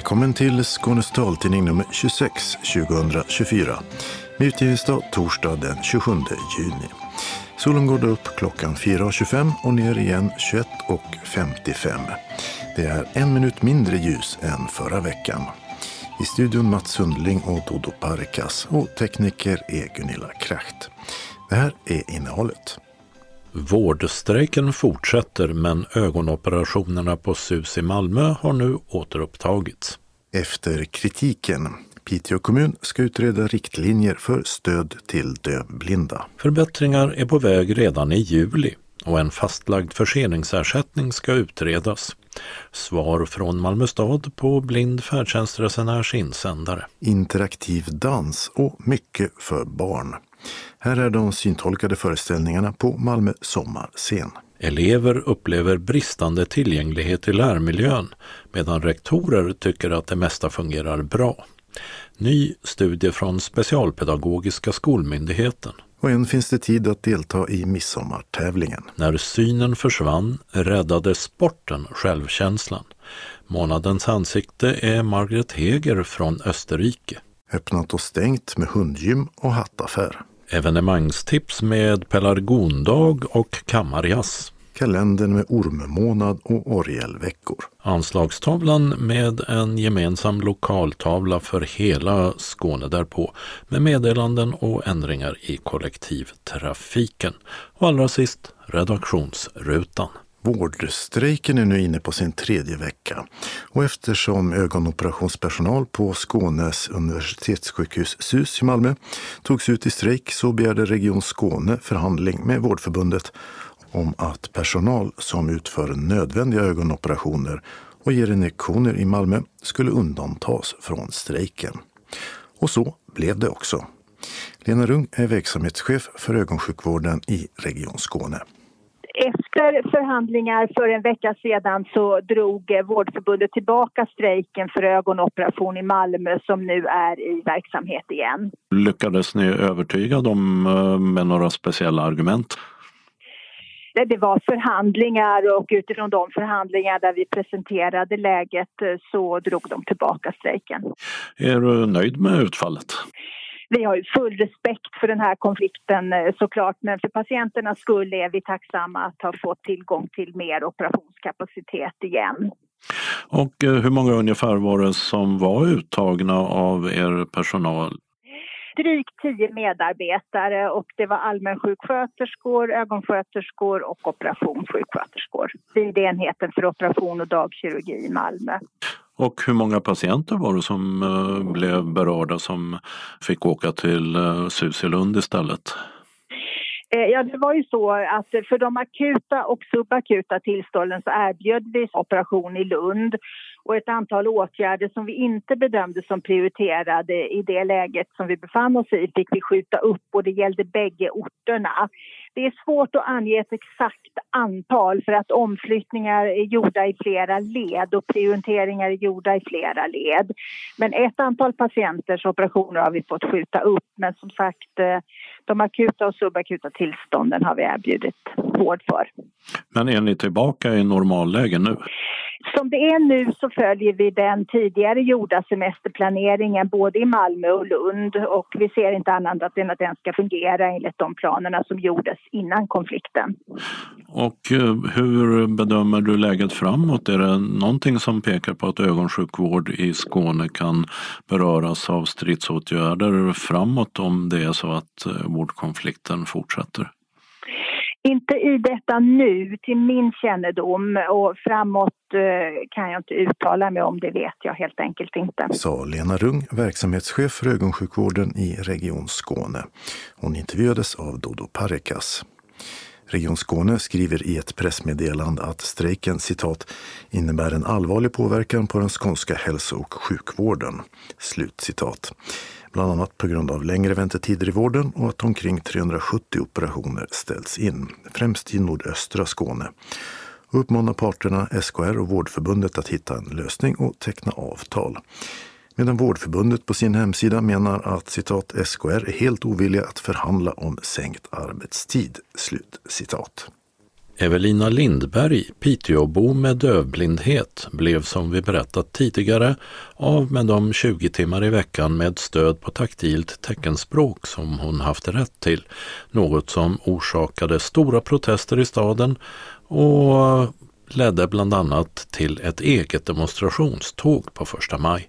Välkommen till Skånes taltidning nummer 26 2024. Med utgivningsdag torsdag den 27 juni. Solen går upp klockan 4.25 och ner igen 21.55. Det är 1 minut mindre ljus än förra veckan. I studion Mats Sundling och Dodo Parikas och tekniker är Gunilla Kracht. Det här är innehållet. Vårdstrejken fortsätter, men ögonoperationerna på SUS i Malmö har nu återupptagits. Efter kritiken. Piteå kommun ska utreda riktlinjer för stöd till dövblinda. Förbättringar är på väg redan i juli och en fastlagd förseningsersättning ska utredas. Svar från Malmö stad på blind färdtjänstresenärs insändare. Interaktiv dans och mycket för barn. Här är de syntolkade föreställningarna på Malmö sommarscen. Elever upplever bristande tillgänglighet i lärmiljön, medan rektorer tycker att det mesta fungerar bra. Ny studie från Specialpedagogiska skolmyndigheten. Och än finns det tid att delta i midsommartävlingen. När synen försvann räddade sporten självkänslan. Månadens ansikte är Margret Heger från Österrike. Öppnat och stängt med hundgym och hattaffär. Evenemangstips med pelargondag och kammarjazz. Kalendern med ormmånad och orgelveckor. Anslagstavlan med en gemensam lokaltavla för hela Skåne därpå med meddelanden och ändringar i kollektivtrafiken. Och allra sist redaktionsrutan. Vårdstrejken är nu inne på sin 3:e vecka och eftersom ögonoperationspersonal på Skånes universitetssjukhus SUS i Malmö togs ut i strejk så begärde Region Skåne förhandling med Vårdförbundet om att personal som utför nödvändiga ögonoperationer och ger injektioner i Malmö skulle undantas från strejken. Och så blev det också. Lena Rung är verksamhetschef för ögonsjukvården i Region Skåne. Efter förhandlingar för en vecka sedan så drog Vårdförbundet tillbaka strejken för ögonoperation i Malmö som nu är i verksamhet igen. Lyckades ni övertyga dem med några speciella argument? Det var förhandlingar och utifrån de förhandlingar där vi presenterade läget så drog de tillbaka strejken. Är du nöjd med utfallet? Vi har ju full respekt för den här konflikten såklart, men för patienternas skull är vi tacksamma att ha fått tillgång till mer operationskapacitet igen. Och hur många ungefär var det som var uttagna av er personal? Drygt 10 medarbetare och det var allmänsjuksköterskor, ögonsköterskor och operationssjuksköterskor vid enheten för operation och dagkirurgi i Malmö. Och hur många patienter var det som blev berörda som fick åka till SUS i Lund istället? Ja, det var ju så att för de akuta och subakuta tillstånden så erbjöd vi operation i Lund och ett antal åtgärder som vi inte bedömde som prioriterade i det läget som vi befann oss i fick vi skjuta upp och det gällde bägge orterna. Det är svårt att ange ett exakt antal för att omflyttningar är gjorda i flera led och prioriteringar är gjorda i flera led. Men ett antal patienters operationer har vi fått skjuta upp, men som sagt de akuta och subakuta tillstånden har vi erbjudit vård för. Men är ni tillbaka i normalläge nu? Som det är nu så följer vi den tidigare gjorda semesterplaneringen både i Malmö och Lund och vi ser inte annat än att den ska fungera enligt de planerna som gjordes innan konflikten. Och hur bedömer du läget framåt? Är det någonting som pekar på att ögonsjukvård i Skåne kan beröras av stridsåtgärder framåt om det är så att vårdkonflikten fortsätter? Inte i detta nu, till min kännedom, och framåt kan jag inte uttala mig om, det vet jag helt enkelt inte. Sa Lena Rung, verksamhetschef för ögonsjukvården i Region Skåne. Hon intervjuades av Dodo Parikas. Region Skåne skriver i ett pressmeddelande att strejken, citat, innebär en allvarlig påverkan på den skånska hälso- och sjukvården. Slut citat. Bland annat på grund av längre väntetider i vården och att omkring 370 operationer ställs in, främst i nordöstra Skåne. Och uppmanar parterna SKR och Vårdförbundet att hitta en lösning och teckna avtal. Medan Vårdförbundet på sin hemsida menar att citat SKR är helt ovilliga att förhandla om sänkt arbetstid. Slut citat. Evelina Lindberg, Piteåbo med dövblindhet, blev som vi berättat tidigare av med de 20 timmar i veckan med stöd på taktilt teckenspråk som hon haft rätt till. Något som orsakade stora protester i staden och ledde bland annat till ett eget demonstrationståg på 1 maj.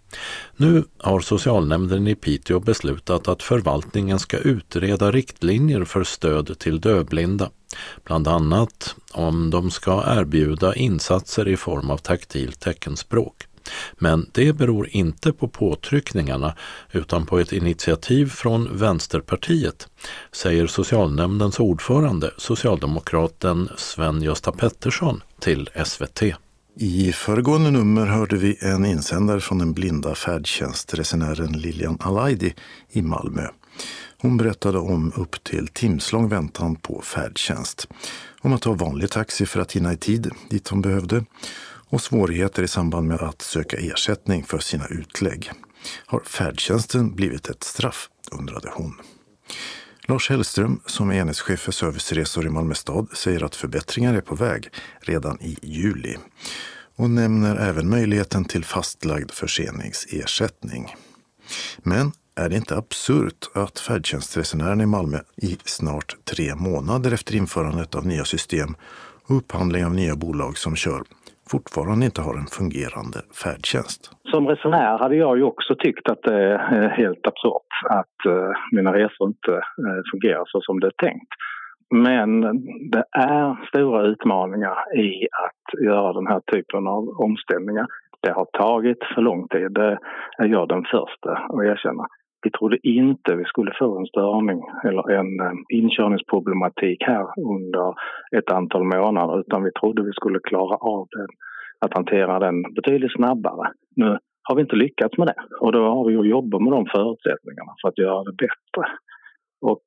Nu har socialnämnden i Piteå beslutat att förvaltningen ska utreda riktlinjer för stöd till dövblinda. Bland annat om de ska erbjuda insatser i form av taktilt teckenspråk. Men det beror inte på påtryckningarna utan på ett initiativ från Vänsterpartiet, säger socialnämndens ordförande, socialdemokraten Sven-Gösta Pettersson till SVT. I föregående nummer hörde vi en insändare från den blinda färdtjänstresenären Lilian Alaidi i Malmö. Hon berättade om upp till timslång väntan på färdtjänst, om att ta vanlig taxi för att hinna i tid dit hon behövde och svårigheter i samband med att söka ersättning för sina utlägg. Har färdtjänsten blivit ett straff, undrade hon. Lars Hellström, som är enhetschef för serviceresor i Malmö stad, säger att förbättringar är på väg redan i juli och nämner även möjligheten till fastlagd förseningsersättning. Men är det inte absurt att färdtjänstresenärerna i Malmö i snart 3 månader efter införandet av nya system och upphandling av nya bolag som kör fortfarande inte har en fungerande färdtjänst? Som resenär hade jag ju också tyckt att det är helt absurt att mina resor inte fungerar så som det är tänkt. Men det är stora utmaningar i att göra den här typen av omställningar. Det har tagit för lång tid, det är jag den första att erkänna. Vi trodde inte vi skulle få en störning eller en inkörningsproblematik här under ett antal månader, utan vi trodde vi skulle klara av det, att hantera den betydligt snabbare. Nu har vi inte lyckats med det och då har vi ju jobbat med de förutsättningarna för att göra det bättre. Och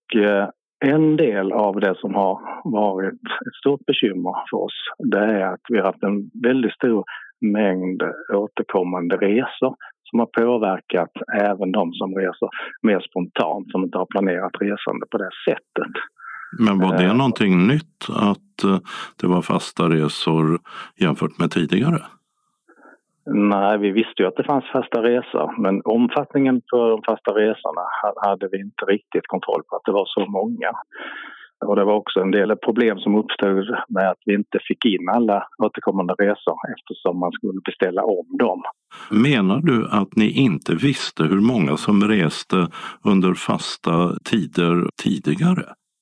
en del av det som har varit ett stort bekymmer för oss, det är att vi har haft en väldigt stor mängd återkommande resor som har påverkat även de som reser mer spontant, som inte har planerat resande på det sättet. Men var det någonting nytt att det var fasta resor jämfört med tidigare? Nej, vi visste ju att det fanns fasta resor, men omfattningen på de fasta resorna hade vi inte riktigt kontroll på, att det var så många. Och det var också en del problem som uppstod med att vi inte fick in alla återkommande resor eftersom man skulle beställa om dem. Menar du att ni inte visste hur många som reste under fasta tider tidigare?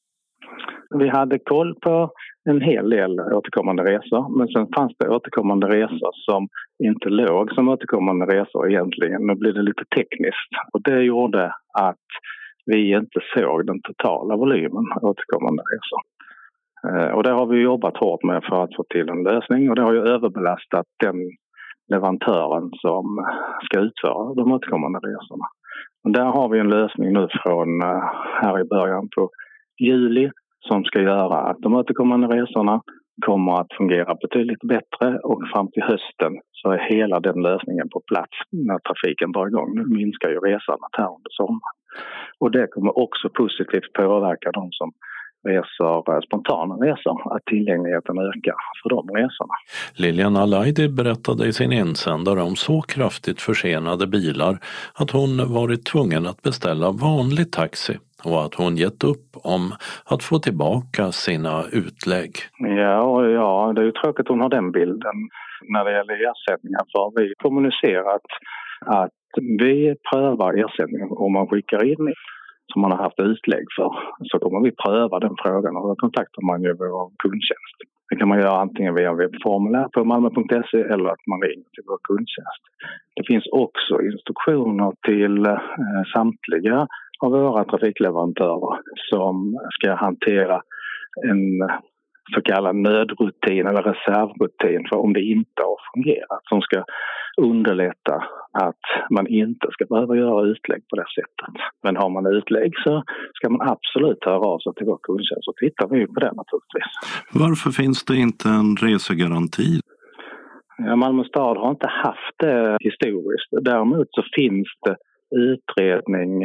Vi hade koll på en hel del återkommande resor, men sen fanns det återkommande resor som inte låg som återkommande resor egentligen. Nu blir det lite tekniskt och det gjorde att vi inte såg den totala volymen återkommande resor. Och det har vi jobbat hårt med för att få till en lösning, och det har ju överbelastat den leverantören som ska utföra de återkommande resorna. Och där har vi en lösning nu från här i början på juli som ska göra att de återkommande resorna kommer att fungera betydligt bättre, och fram till hösten så är hela den lösningen på plats när trafiken drar igång. Nu minskar ju resandet här under sommaren. Och det kommer också positivt påverka de som reser spontana resor, att tillgängligheten ökar för de resorna. Lilian Alaidi berättade i sin insändare om så kraftigt försenade bilar att hon varit tvungen att beställa vanlig taxi och att hon gett upp om att få tillbaka sina utlägg. Ja, det är ju tråkigt att hon har den bilden när det gäller ersättningar, för vi kommunicerat att vi prövar ersättningen om man skickar in som man har haft utlägg för, så kommer vi pröva den frågan, och då kontaktar man ju vår kundtjänst. Det kan man göra antingen via webbformulär på malmo.se eller att man ringer till vår kundtjänst. Det finns också instruktioner till samtliga av våra trafikleverantörer som ska hantera en så kallad nödrutin eller reservrutin för om det inte har fungerat, som ska underlätta att man inte ska behöva göra utlägg på det sättet. Men har man utlägg så ska man absolut höra av sig till vår kundtjänst, så tittar vi på det naturligtvis. Varför finns det inte en resegaranti? Ja, Malmö stad har inte haft det historiskt. Däremot så finns det utredning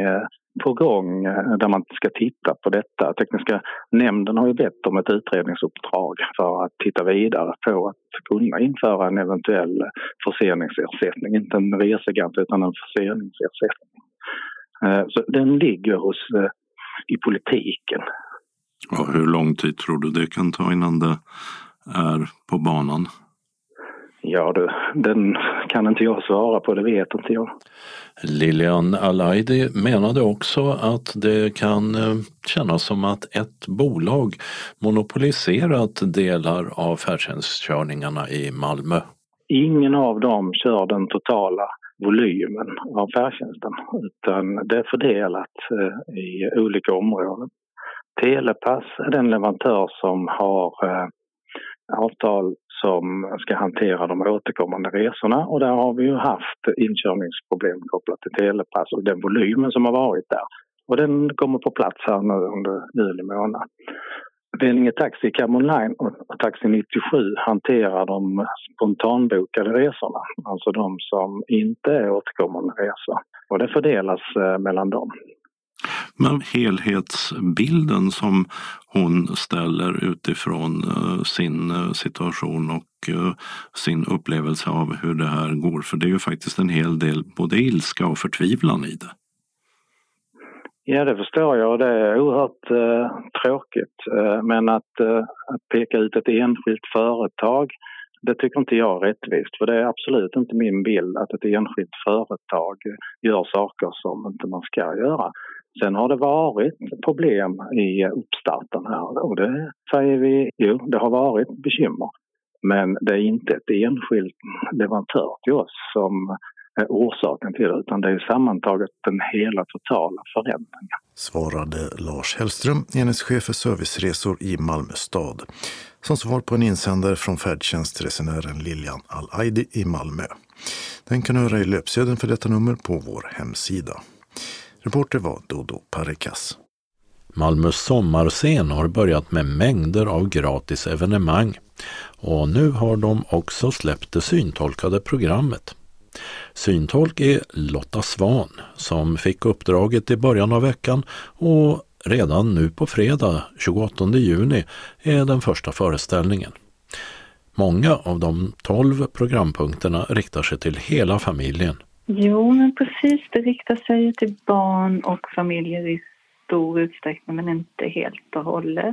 på gång där man ska titta på detta. Tekniska nämnden har ju bett om ett utredningsuppdrag för att titta vidare på att kunna införa en eventuell förseningsersättning. Inte en resegräns utan en förseningsersättning. Så den ligger i politiken. Och hur lång tid tror du det kan ta innan det är på banan? Ja, den kan inte jag svara på, det vet inte jag. Lilian Al-Aidi menade också att det kan kännas som att ett bolag monopoliserat delar av färdtjänstkörningarna i Malmö. Ingen av dem kör den totala volymen av färdtjänsten, utan det är fördelat i olika områden. Telepass är den leverantör som har avtal som ska hantera de återkommande resorna, och där har vi ju haft inkörningsproblem kopplat till Telepass och den volymen som har varit där. Och den kommer på plats här nu under juli månad. Vellinge Taxi, Cab Online och Taxi 97 hanterar de spontanbokade resorna, alltså de som inte är återkommande resor. Och det fördelas mellan dem. Men helhetsbilden som hon ställer utifrån sin situation och sin upplevelse av hur det här går, för det är ju faktiskt en hel del både ilska och förtvivlan i det. Ja, det förstår jag, och det är oerhört tråkigt. Men att peka ut ett enskilt företag, det tycker inte jag är rättvist. För det är absolut inte min bild att ett enskilt företag gör saker som inte man ska göra. Sen har det varit problem i uppstarten här, och det säger vi, det har varit bekymmer. Men det är inte ett enskilt leverantör till oss som är orsaken till det, utan det är sammantaget den hela totala förändringen. Svarade Lars Hellström, enhetschef för serviceresor i Malmö stad, som svar på en insändare från färdtjänstresenären Lilian Al-Aidi i Malmö. Den kan höra i löpsedeln för detta nummer på vår hemsida. Reporter var Dodo Parikas. Malmös sommarscen har börjat med mängder av gratis evenemang, och nu har de också släppt det syntolkade programmet. Syntolk är Lotta Svan som fick uppdraget i början av veckan, och redan nu på fredag 28 juni är den första föreställningen. Många av de 12 programpunkterna riktar sig till hela familjen. Jo, men precis. Det riktar sig till barn och familjer i stor utsträckning, men inte helt och hållet.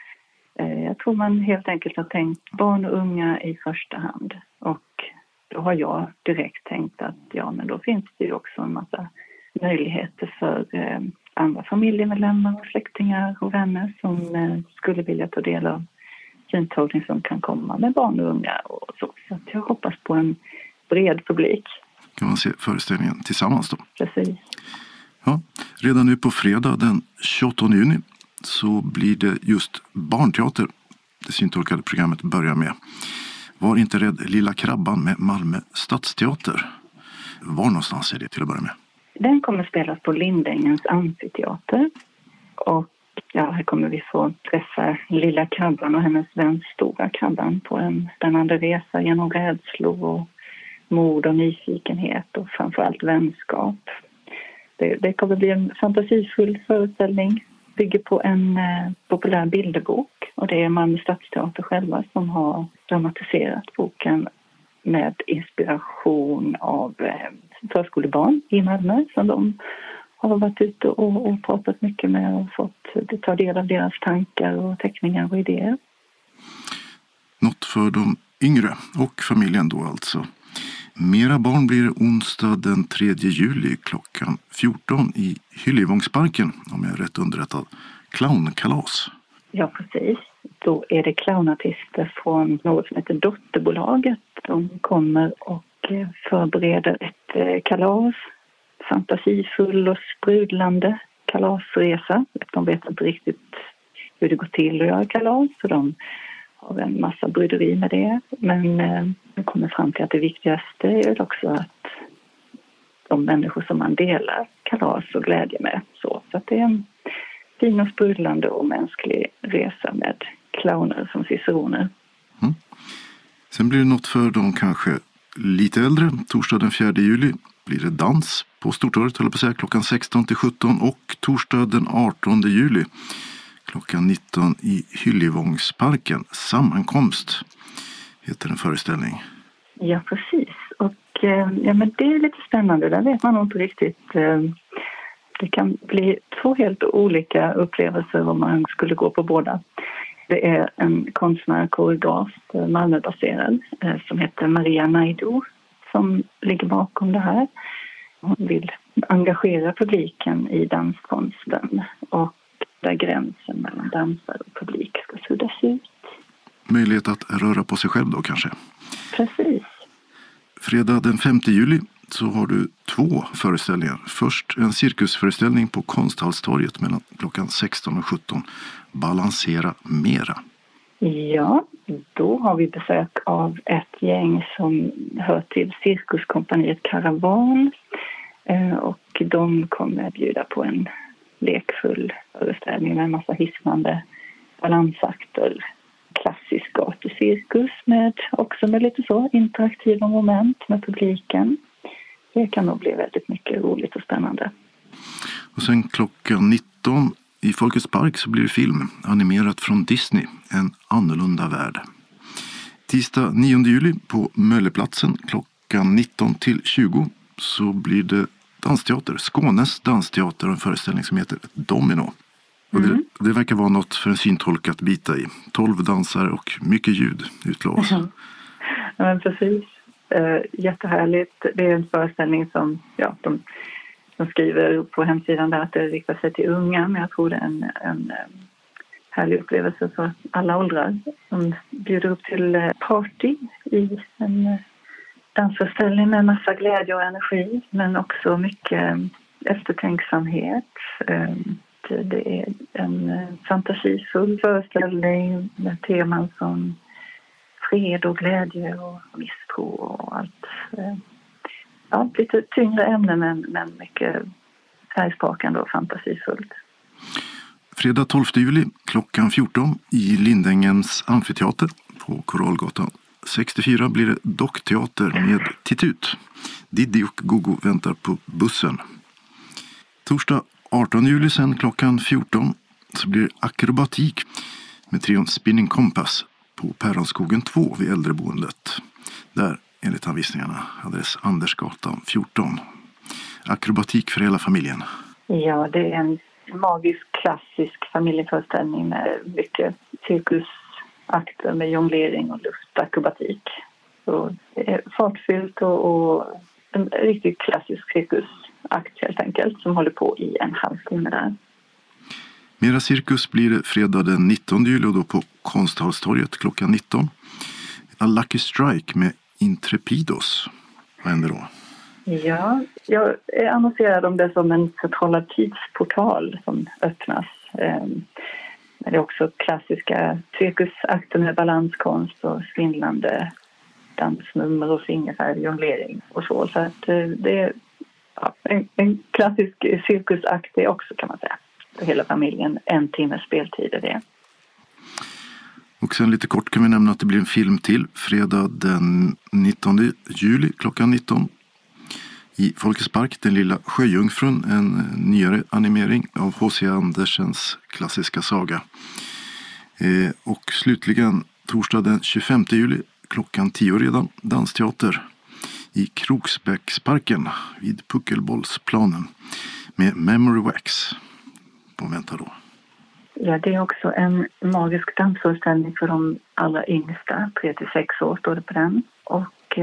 Jag tror man helt enkelt har tänkt barn och unga i första hand. Och då har jag direkt tänkt att men då finns det ju också en massa möjligheter för andra familjemedlemmar och släktingar och vänner som skulle vilja ta del av syntolkning som kan komma med barn och unga och så. Så jag hoppas på en bred publik. Kan man se föreställningen tillsammans då? Precis. Ja, redan nu på fredag den 28 juni så blir det just barnteater. Det syntolkade programmet börjar med Var inte rädd lilla krabban med Malmö stadsteater. Var någonstans är det till att börja med? Den kommer spelas på Lindängens amfiteater. Och här kommer vi få träffa lilla krabban och hennes vän stora krabban på en spännande resa genom rädslor och mod och nyfikenhet och framförallt vänskap. Det kommer bli en fantasifull föreställning. Bygger på en populär bilderbok, och det är Malmö stadsteater själva som har dramatiserat boken med inspiration av förskolebarn i Malmö som de har varit ute och pratat mycket med och fått ta del av deras tankar och teckningar och idéer. Något för de yngre och familjen då alltså. Mera barn blir onsdag den 3 juli klockan 14 i Hyllevångsparken, om jag är rätt underrättad. Clownkalas. Ja, precis. Då är det clownartister från något som heter Dotterbolaget. De kommer och förbereder ett kalas. Fantasifull och sprudlande kalasresa. De vet inte riktigt hur det går till att göra kalas, så de har en massa bryderi med det. Men de kommer fram till att det viktigaste är också att de människor som man delar kalas och glädje med. Så att det är en fin och sprudlande och mänsklig resa med clowner som ciceroner. Mm. Sen blir det något för de kanske lite äldre. Torsdag den 4 juli blir det dans på Stortorget, höll jag på att säga, klockan 16 till 17 och torsdag den 18 juli klockan 19 i Hyllevångsparken. Sammankomst heter en föreställning. Ja, precis. Och men det är lite spännande. Där vet man nog inte riktigt. Det kan bli 2 helt olika upplevelser om man skulle gå på båda. Det är en konstnär, koreograf, Malmöbaserad, som heter Maria Naidu som ligger bakom det här. Hon vill engagera publiken i danskonsten och där gränsen mellan dansare och publik ska suddas ut. Möjlighet att röra på sig själv då kanske? Precis. Fredag den 5 juli så har du 2 föreställningar. Först en cirkusföreställning på Konsthallstorget mellan klockan 16 och 17. Balansera mera. Ja, då har vi besök av ett gäng som hör till cirkuskompaniet Karavan. Och de kommer att bjuda på en lekfull föreställning med en massa hisnande balansakter. Klassisk gatucirkus med lite så interaktiva moment med publiken. Det kan nog bli väldigt mycket roligt och spännande. Och sen klockan 19 i Folkets park så blir det film animerat från Disney, En annorlunda värld. Tisdag 9 juli på Mölleplatsen klockan 19 till 20 så blir det dansteater, Skånes dansteater och en föreställning som heter Domino. Och det verkar vara något för en syntolk att bita i. 12 dansare och mycket ljud utlovas. Ja, men precis. Jättehärligt. Det är en föreställning som de skriver på hemsidan där att det riktar sig till unga. Men jag tror det är en härlig upplevelse för alla åldrar. De bjuder upp till party i en dansföreställning med massa glädje och energi. Men också mycket eftertänksamhet. Det är en fantasifull föreställning med teman som fred och glädje och misstro och allt. Ja, lite tyngre ämne men mycket färgsprakande och fantasifullt. Fredag 12 juli klockan 14 i Lindängens amfiteater på Korallgatan 64 blir det dockteater med titut. Diddy och Gogo väntar på bussen. Torsdag 18 juli sen klockan 14 så blir det akrobatik med trion Spinning Compass på Päronskogen 2 vid äldreboendet. Där enligt anvisningarna adress Andersgatan 14. Akrobatik för hela familjen. Ja, det är en magisk klassisk familjeföreställning med mycket cirkusakter med jonglering och luftakrobatik. Så det är fartfyllt och en riktigt klassisk cirkusakt helt enkelt som håller på i en halvtimme där. Mera cirkus blir det fredag den 19 juli och då på Konsthallstorget klockan 19. A Lucky Strike med Intrepidos. Vad händer då? Ja, jag är annonserad om det som en förtrollad tidsportal som öppnas. Men det är också klassiska cirkusakter med balanskonst och svindlande dansnummer och fingerfärg, jonglering och så. Så att det är en klassisk cirkusakt det också kan man säga. För hela familjen, 1 timmes speltid är det. Och sen lite kort kan vi nämna att det blir en film till fredag den 19 juli klockan 19. I Folkets park, Den lilla sjöjungfrun, en nyare animering av H.C. Andersens klassiska saga. Och slutligen torsdag den 25 juli klockan 10 redan, dansteater i Kroksbäcksparken vid Puckelbollsplanen med Memory Wax. Vad väntar då? Ja, det är också en magisk dansföreställning för de allra yngsta, 3-6 år står det på den. Och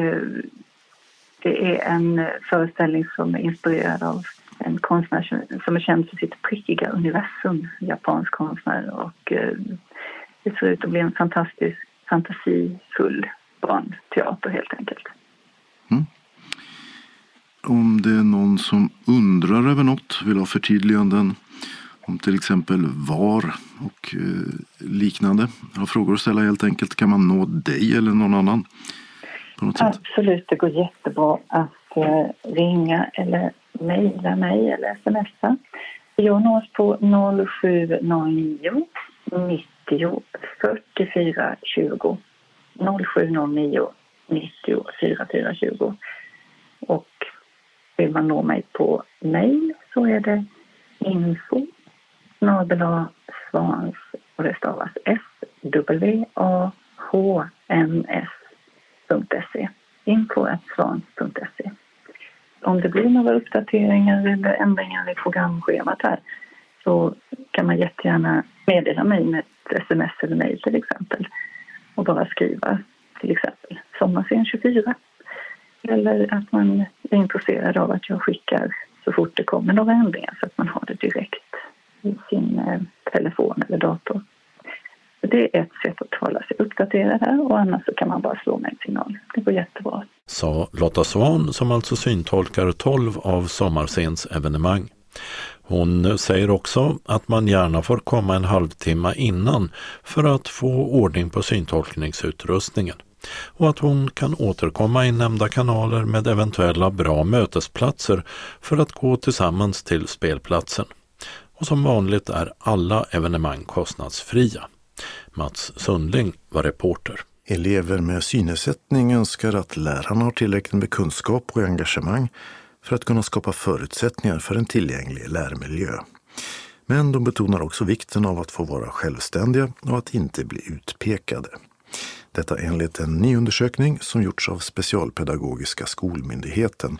det är en föreställning som är inspirerad av en konstnär som är känd för sitt prickiga universum, japansk konstnär. Och det ser ut att bli en fantastisk, fantasifull barnteater helt enkelt. Mm. Om det är någon som undrar över något, vill ha förtydliganden om till exempel var och liknande, har frågor att ställa helt enkelt, kan man nå dig eller någon annan på något sätt? Absolut, det går jättebra att ringa eller mejla mig eller smsa. Jag nås på 0709 90 44 20. 0709 90 44 20. Och Vill man nå mig på mejl så är det info@svans, och det stavas swahns.se. info@svans.se. Om det blir några uppdateringar eller ändringar i programschemat här så kan man jättegärna meddela mig med ett sms eller mejl till exempel. Och bara skriva till exempel sommarscen 24. Eller att man är intresserad av att jag skickar så fort det kommer några ändringar så att man har det direkt i sin telefon eller dator. Det är ett sätt att hålla sig uppdaterad här, och annars så kan man bara slå med en signal. Det går jättebra. Sa Lotta Svan, som alltså syntolkar 12 av sommarscens evenemang. Hon säger också att man gärna får komma en halvtimme innan för att få ordning på syntolkningsutrustningen, och att hon kan återkomma i nämnda kanaler med eventuella bra mötesplatser för att gå tillsammans till spelplatsen. Och som vanligt är alla evenemang kostnadsfria. Mats Sundling var reporter. Elever med synnedsättning önskar att lärarna har tillräckligt med kunskap och engagemang för att kunna skapa förutsättningar för en tillgänglig lärmiljö. Men de betonar också vikten av att få vara självständiga och att inte bli utpekade. Detta enligt en ny undersökning som gjorts av Specialpedagogiska skolmyndigheten,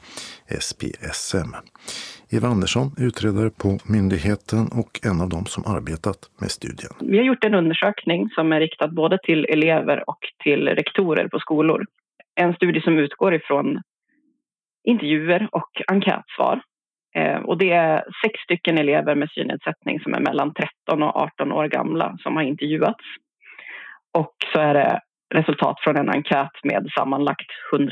SPSM. Eva Andersson, utredare på myndigheten och en av dem som arbetat med studien. Vi har gjort en undersökning som är riktad både till elever och till rektorer på skolor. En studie som utgår ifrån intervjuer och enkätsvar. Och det är 6 stycken elever med synnedsättning som är mellan 13 och 18 år gamla som har intervjuats. Och så är det resultat från en enkät med sammanlagt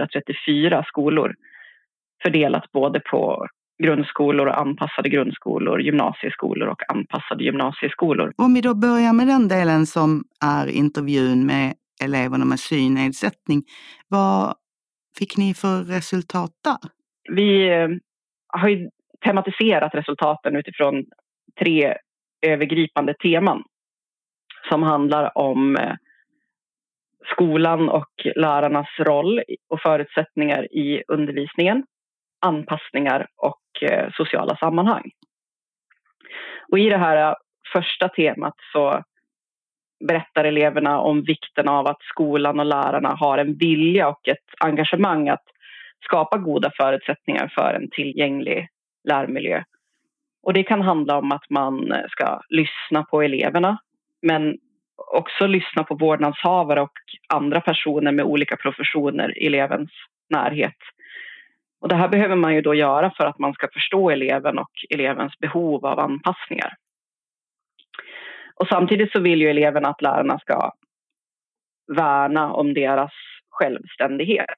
134 skolor. Fördelat både på grundskolor och anpassade grundskolor, gymnasieskolor och anpassade gymnasieskolor. Om vi då börjar med den delen som är intervjun med eleverna med synnedsättning. Vad fick ni för resultat där? Vi har ju tematiserat resultaten utifrån 3 övergripande teman som handlar om skolan och lärarnas roll och förutsättningar i undervisningen, anpassningar och sociala sammanhang. Och i det här första temat så berättar eleverna om vikten av att skolan och lärarna har en vilja och ett engagemang att skapa goda förutsättningar för en tillgänglig lärmiljö. Och det kan handla om att man ska lyssna på eleverna, men också lyssna på vårdnadshavare och andra personer med olika professioner i elevens närhet. Och det här behöver man ju då göra för att man ska förstå eleven och elevens behov av anpassningar. Och samtidigt så vill ju eleverna att lärarna ska värna om deras självständighet.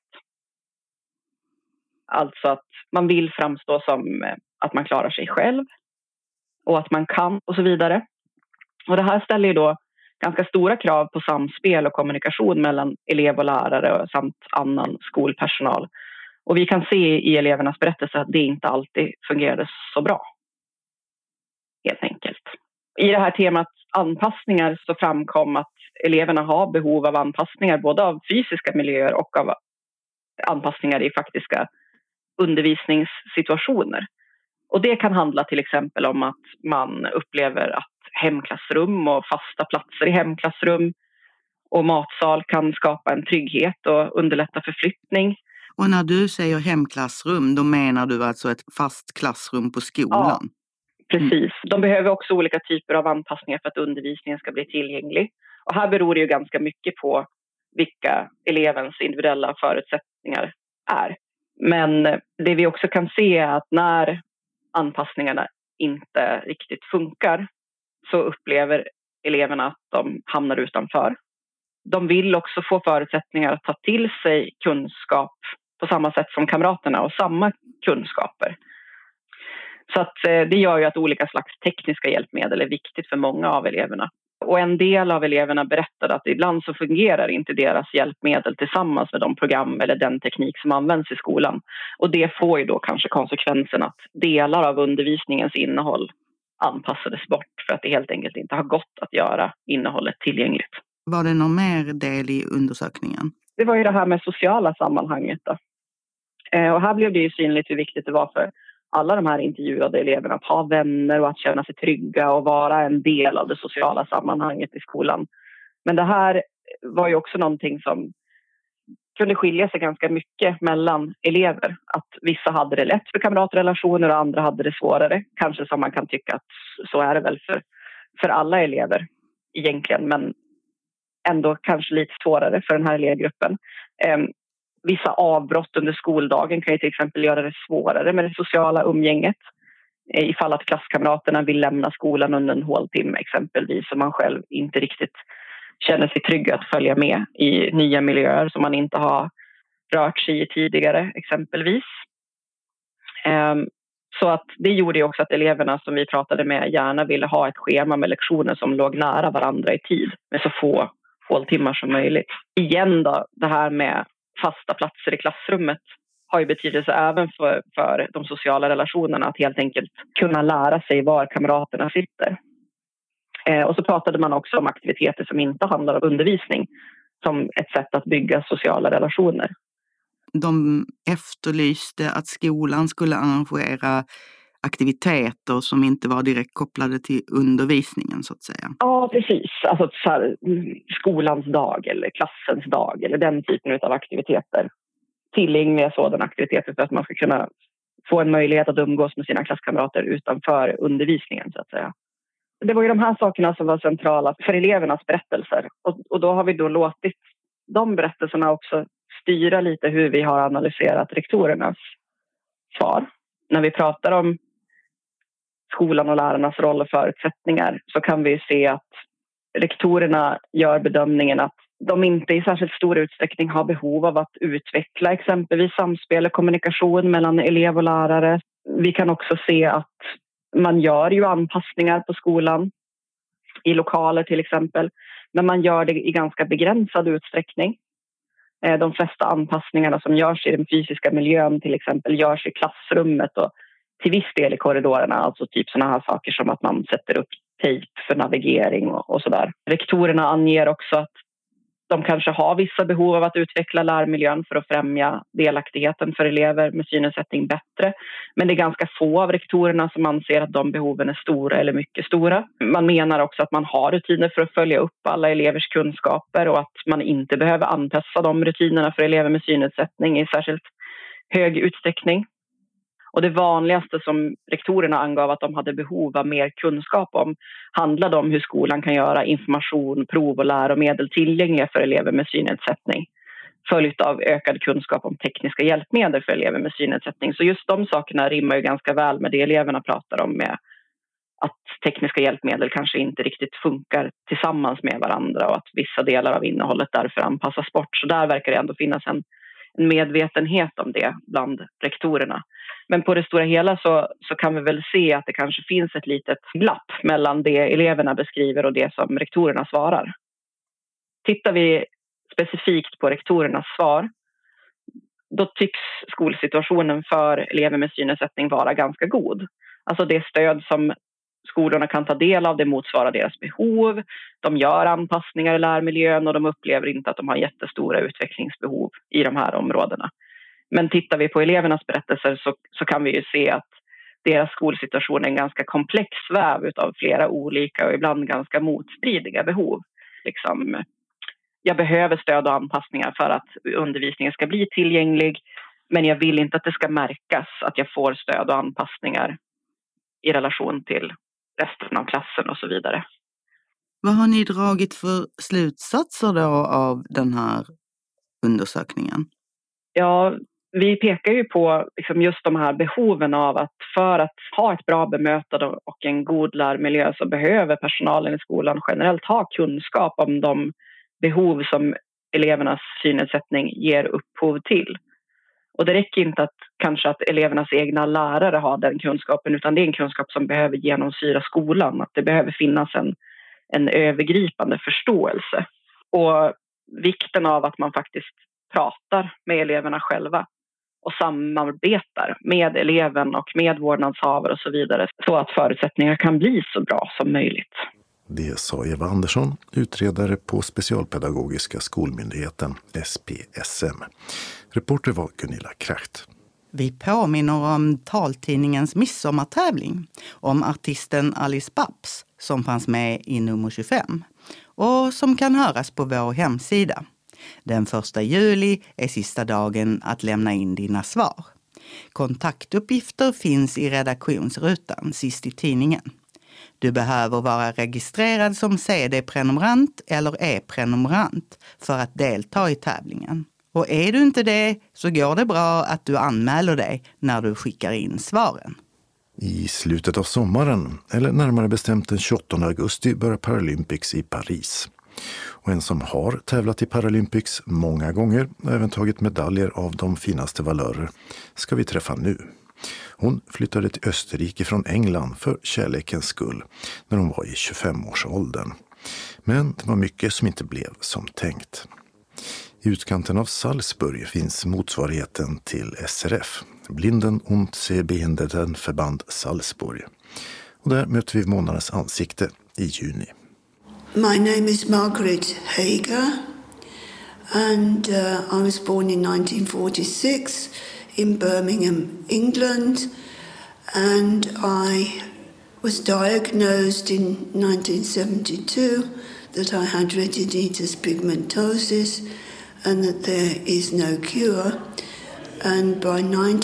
Alltså att man vill framstå som att man klarar sig själv och att man kan och så vidare. Och det här ställer ju då ganska stora krav på samspel och kommunikation mellan elev och lärare samt annan skolpersonal. Och vi kan se i elevernas berättelse att det inte alltid fungerade så bra. Helt enkelt. I det här temat anpassningar så framkom att eleverna har behov av anpassningar både av fysiska miljöer och av anpassningar i faktiska undervisningssituationer. Och det kan handla till exempel om att man upplever att hemklassrum och fasta platser i hemklassrum och matsal kan skapa en trygghet och underlätta förflyttning. Och när du säger hemklassrum, då menar du alltså ett fast klassrum på skolan? Ja, precis. De behöver också olika typer av anpassningar för att undervisningen ska bli tillgänglig. Och här beror det ju ganska mycket på vilka elevens individuella förutsättningar är. Men det vi också kan se är att när anpassningarna inte riktigt funkar så upplever eleverna att de hamnar utanför. De vill också få förutsättningar att ta till sig kunskap på samma sätt som kamraterna och samma kunskaper. Så att det gör ju att olika slags tekniska hjälpmedel är viktigt för många av eleverna. Och en del av eleverna berättade att ibland så fungerar inte deras hjälpmedel tillsammans med de program eller den teknik som används i skolan. Och det får ju då kanske konsekvensen att delar av undervisningens innehåll anpassades bort för att det helt enkelt inte har gått att göra innehållet tillgängligt. Var det någon mer del i undersökningen? Det var ju det här med sociala sammanhanget då. Och här blev det ju synligt hur viktigt det var för alla de här intervjuade eleverna att ha vänner och att känna sig trygga och vara en del av det sociala sammanhanget i skolan. Men det här var ju också någonting som kunde skilja sig ganska mycket mellan elever. Att vissa hade det lätt för kamratrelationer och andra hade det svårare. Kanske som man kan tycka att så är det väl för alla elever egentligen, men ändå kanske lite svårare för den här elevgruppen. Vissa avbrott under skoldagen kan ju till exempel göra det svårare med det sociala umgänget. Ifall att klasskamraterna vill lämna skolan under en håltimme exempelvis, så man själv inte riktigt känner sig trygg att följa med i nya miljöer som man inte har rört sig i tidigare exempelvis. Så att det gjorde ju också att eleverna som vi pratade med gärna ville ha ett schema med lektioner som låg nära varandra i tid med så få håltimmar som möjligt. Igen då, det här med fasta platser i klassrummet har ju betydelse även för de sociala relationerna, att helt enkelt kunna lära sig var kamraterna sitter. Och så pratade man också om aktiviteter som inte handlar om undervisning som ett sätt att bygga sociala relationer. De efterlyste att skolan skulle arrangera aktiviteter som inte var direkt kopplade till undervisningen så att säga. Ja, precis. Alltså så här, skolans dag eller klassens dag eller den typen av aktiviteter. Tillgängliga sådana aktiviteter för att man ska kunna få en möjlighet att umgås med sina klasskamrater utanför undervisningen så att säga. Det var ju de här sakerna som var centrala för elevernas berättelser. Och då har vi då låtit de berättelserna också styra lite hur vi har analyserat rektorernas svar. När vi pratar om skolan och lärarnas roll och förutsättningar så kan vi se att rektorerna gör bedömningen att de inte i särskilt stor utsträckning har behov av att utveckla exempelvis samspel och kommunikation mellan elev och lärare. Vi kan också se att man gör ju anpassningar på skolan i lokaler till exempel, men man gör det i ganska begränsad utsträckning. De flesta anpassningarna som görs i den fysiska miljön till exempel görs i klassrummet och till viss del i korridorerna, alltså typ sådana här saker som att man sätter upp tejp för navigering och sådär. Rektorerna anger också att de kanske har vissa behov av att utveckla lärmiljön för att främja delaktigheten för elever med synnedsättning bättre. Men det är ganska få av rektorerna som anser att de behoven är stora eller mycket stora. Man menar också att man har rutiner för att följa upp alla elevers kunskaper och att man inte behöver anpassa de rutinerna för elever med synnedsättning i särskilt hög utsträckning. Och det vanligaste som rektorerna angav att de hade behov av mer kunskap om handlade om hur skolan kan göra information, prov och läromedel tillgängliga för elever med synnedsättning. Följt av ökad kunskap om tekniska hjälpmedel för elever med synnedsättning. Så just de sakerna rimmar ju ganska väl med det eleverna pratar om, med att tekniska hjälpmedel kanske inte riktigt funkar tillsammans med varandra och att vissa delar av innehållet därför anpassas bort. Så där verkar det ändå finnas en medvetenhet om det bland rektorerna. Men på det stora hela så kan vi väl se att det kanske finns ett litet glapp mellan det eleverna beskriver och det som rektorerna svarar. Tittar vi specifikt på rektorernas svar, då tycks skolsituationen för elever med synnedsättning vara ganska god. Alltså det stöd som skolorna kan ta del av, det motsvarar deras behov. De gör anpassningar i lärmiljön och de upplever inte att de har jättestora utvecklingsbehov i de här områdena. Men tittar vi på elevernas berättelser så kan vi ju se att deras skolsituation är en ganska komplex väv utav flera olika och ibland ganska motstridiga behov. Liksom, jag behöver stöd och anpassningar för att undervisningen ska bli tillgänglig, men jag vill inte att det ska märkas att jag får stöd och anpassningar i relation till resten av klassen och så vidare. Vad har ni dragit för slutsatser då av den här undersökningen? Ja, vi pekar ju på liksom just de här behoven av att för att ha ett bra bemötande och en god lärmiljö så behöver personalen i skolan generellt ha kunskap om de behov som elevernas synnedsättning ger upphov till. Och det räcker inte att kanske att elevernas egna lärare har den kunskapen, utan det är en kunskap som behöver genomsyra skolan. Att det behöver finnas en övergripande förståelse. Och vikten av att man faktiskt pratar med eleverna själva och samarbetar med eleven och med vårdnadshavare och så vidare, så att förutsättningar kan bli så bra som möjligt. Det sa Eva Andersson, utredare på Specialpedagogiska skolmyndigheten, SPSM. Reporter var Gunilla Kracht. Vi påminner om taltidningens midsommartävling om artisten Alice Babs som fanns med i nummer 25 och som kan höras på vår hemsida. Den 1 juli är sista dagen att lämna in dina svar. Kontaktuppgifter finns i redaktionsrutan sist i tidningen. Du behöver vara registrerad som CD-prenumerant eller e-prenumerant för att delta i tävlingen. Och är du inte det så går det bra att du anmäler dig när du skickar in svaren. I slutet av sommaren, eller närmare bestämt den 28 augusti, börjar Paralympics i Paris. Och en som har tävlat i Paralympics många gånger och även tagit medaljer av de finaste valörer ska vi träffa nu. Hon flyttade till Österrike från England för kärlekens skull när hon var i 25-årsåldern. Men det var mycket som inte blev som tänkt. I utkanten av Salzburg finns motsvarigheten till SRF, Blinden- und Sehbehindertenverband Salzburg. Och där möter vi månadens ansikte i juni. My name is Margaret Hager and I was born in 1946 in Birmingham, England, and I was diagnosed in 1972 that I had retinitis pigmentosus and that there is no cure. And by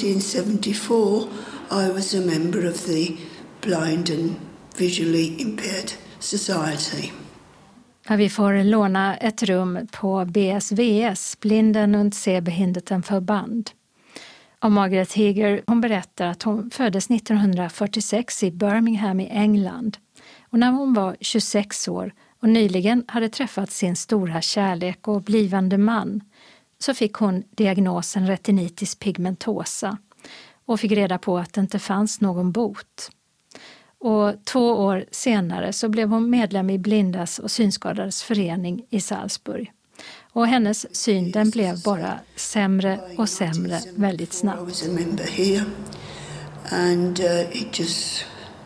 1974 I was a member of the Blind and Visually Impaired Society. Vi får låna ett rum på BSVS, Blinden- und Sehbehindertenverband. Och Margaret Hager, hon berättar att hon föddes 1946 i Birmingham i England. Och när hon var 26 år och nyligen hade träffat sin stora kärlek och blivande man så fick hon diagnosen retinitis pigmentosa och fick reda på att det inte fanns någon bot. Och 2 år senare så blev hon medlem i Blindas och synskadades förening i Salzburg. Och hennes syn den blev bara sämre och sämre väldigt snabbt. And it just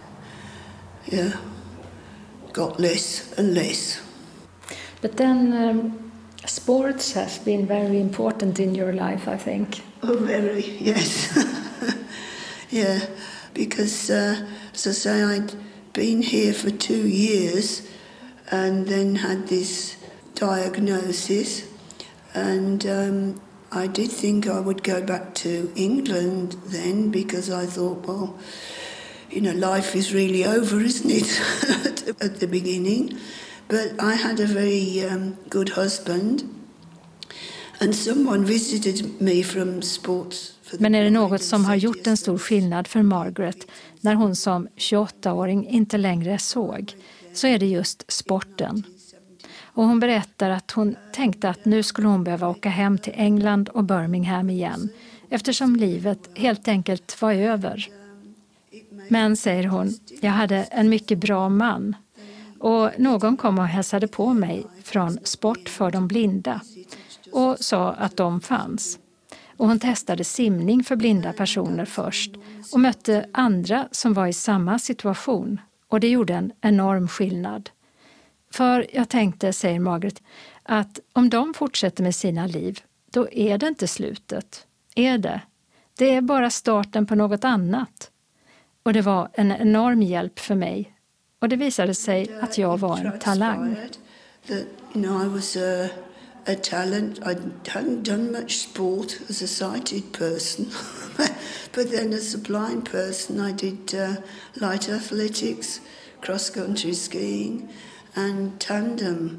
got less and less. But then sports has been very important in your life, I think. Oh, very, yes. Yeah, because as I say, I'd been here for 2 years and then had this diagnosis, and I did think I would go back to England then, because I thought, well, you know, life is really over, isn't it, at the beginning. But I had a very good husband, and someone visited me from sports. Men är det något som har gjort en stor skillnad för Margaret när hon som 28-åring inte längre såg, så är det just sporten. Och hon berättar att hon tänkte att nu skulle hon behöva åka hem till England och Birmingham igen, eftersom livet helt enkelt var över. Men, säger hon, jag hade en mycket bra man. Och någon kom och hälsade på mig från Sport för de blinda och sa att de fanns. Och hon testade simning för blinda personer först och mötte andra som var i samma situation. Och det gjorde en enorm skillnad. För jag tänkte, säger Margaret, att om de fortsätter med sina liv, då är det inte slutet. Är det? Det är bara starten på något annat. Och det var en enorm hjälp för mig. Och det visade sig att jag var en talang. I was a talent. I hadn't done much sport as a sighted person. But then as a blind person I did light athletics, cross-country skiing and tandem.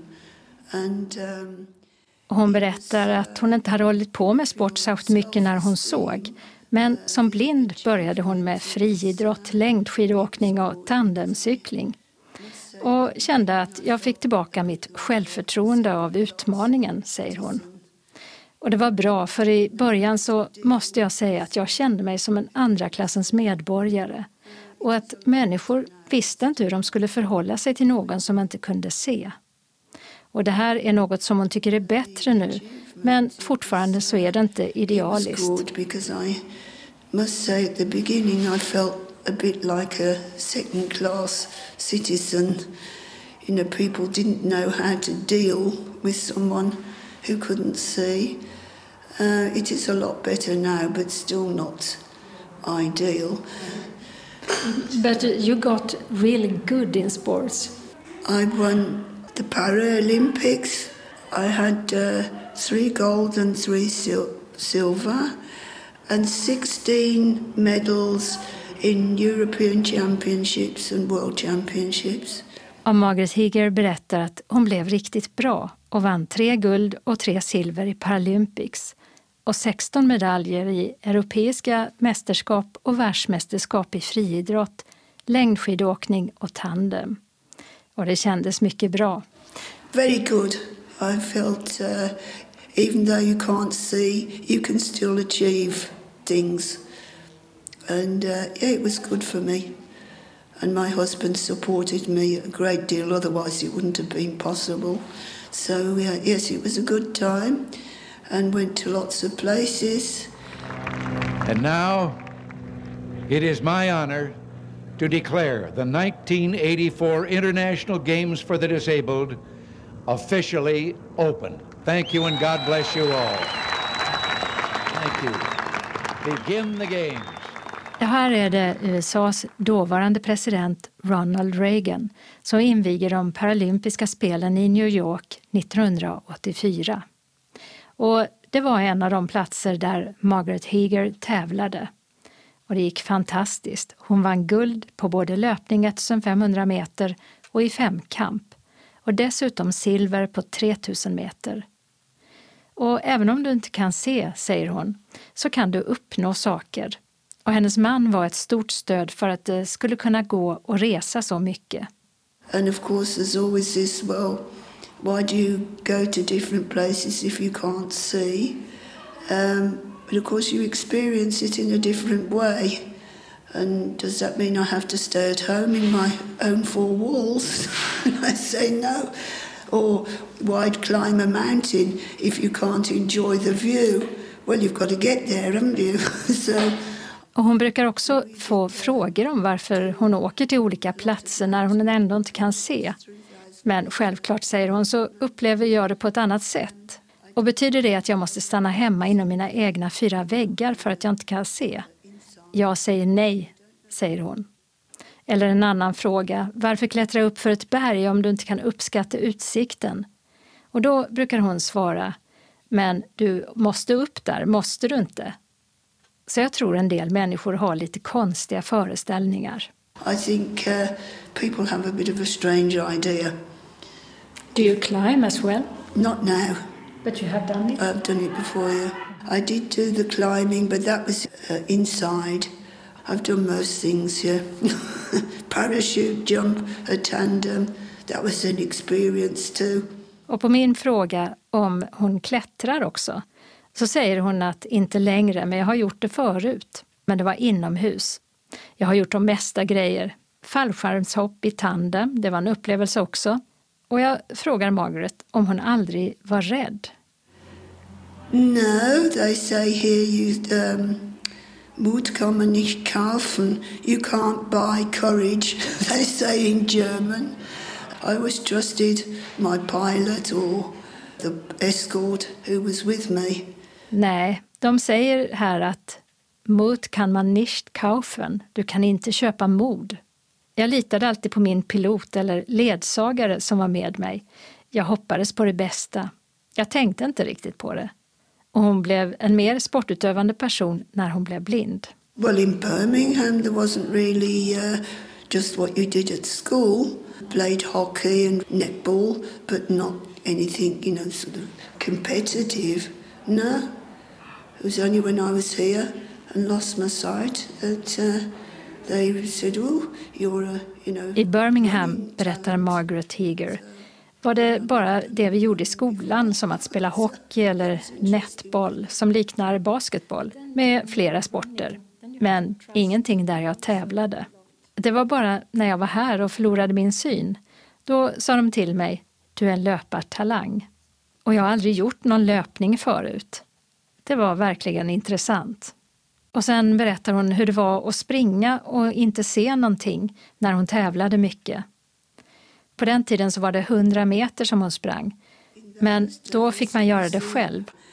Hon berättar att hon inte hade hållit på med sport så mycket när hon såg. Men som blind började hon med friidrott, längdskidåkning och tandemcykling. Och kände att jag fick tillbaka mitt självförtroende av utmaningen, säger hon. Och det var bra, för i början så måste jag säga att jag kände mig som en andra klassens medborgare. Och att människor visste inte hur de skulle förhålla sig till någon som inte kunde se. Och det här är något som hon tycker är bättre nu. Men fortfarande så är det inte idealiskt. I must say at the beginning I felt a bit like a second class citizen. You know, people didn't know how to deal with someone who couldn't see. It is a lot better now, but still not ideal. But you got really good in sports. I won the Paralympics. I had 3 gold and 3 silver and 16 medals in European Championships and World Championships. Och Margaret Heger berättar att hon blev riktigt bra och vann 3 guld och 3 silver i Paralympics och 16 medaljer i europeiska mästerskap och världsmästerskap i friidrott, längdskidåkning och tandem. Och det kändes mycket bra. Very good. I felt even though you can't see, you can still achieve things. And it was good for me. And my husband supported me a great deal, otherwise it wouldn't have been possible. So yes, it was a good time and went to lots of places. And now it is my honor to declare the 1984 International Games for the Disabled officially open. Thank you and God bless you all. Thank you. Begin the games. Det här är det USAs dåvarande president Ronald Reagan som inviger de paralympiska spelen i New York 1984. Och det var en av de platser där Margaret Heger tävlade. Och det gick fantastiskt. Hon vann guld på både löpning 1500 meter och i 5-kamp. Och dessutom silver på 3000 meter. Och även om du inte kan se, säger hon, så kan du uppnå saker. Och hennes man var ett stort stöd för att det skulle kunna gå och resa så mycket. And of course there's always this, well, why do you go to different places if you can't see? But of course you experience it in a different way. And does that mean I have to stay at home in my own 4 walls? And I say no. Or why climb a mountain if you can't enjoy the view? Well, you've got to get there, haven't you? So... Och hon brukar också få frågor om varför hon åker till olika platser när hon ändå inte kan se. Men självklart, säger hon, så upplever jag det på ett annat sätt. Och betyder det att jag måste stanna hemma inom mina egna 4 väggar för att jag inte kan se? Jag säger nej, säger hon. Eller en annan fråga, varför klättra upp för ett berg om du inte kan uppskatta utsikten? Och då brukar hon svara, men du måste upp där, måste du inte? Så jag tror en del människor har lite konstiga föreställningar. I think people have a bit of a strange idea. Do you climb as well? Not now. But you have done it? I've done it before, yeah. I did do the climbing, but that was inside. I've done most things, yeah. Parachute jump, a tandem. That was an experience too. Och på min fråga om hon klättrar också, så säger hon att inte längre, men jag har gjort det förut. Men det var inomhus. Jag har gjort de mesta grejer. Fallskärmshopp i tandem, det var en upplevelse också. Och jag frågar Margaret om hon aldrig var rädd. No, they say here you Mut kann man nicht kaufen. You can't buy courage, they say in German. I was trusted my pilot or the escort who was with me. Nej, de säger här att Mut kann man nicht kaufen. Du kan inte köpa mod. Jag litade alltid på min pilot eller ledsagare som var med mig. Jag hoppades på det bästa. Jag tänkte inte riktigt på det. Och hon blev en mer sportutövande person när hon blev blind. Well, in Birmingham there wasn't really just what you did at school. Played hockey and netball, but not anything, you know, sort of competitive. No. It was only when I was here and lost my sight that they said, oh, you're a, you know... I Birmingham, berättar Margaret Heger, var det bara det vi gjorde i skolan, som att spela hockey eller netboll som liknar basketboll med flera sporter. Men ingenting där jag tävlade. Det var bara när jag var här och förlorade min syn. Då sa de till mig, du är en löpartalang. Och jag har aldrig gjort någon löpning förut. Det var verkligen intressant. Och sen berättar hon hur det var att springa och inte se någonting när hon tävlade mycket. På den tiden så var det 100 meter som hon sprang. Men då fick man göra det själv.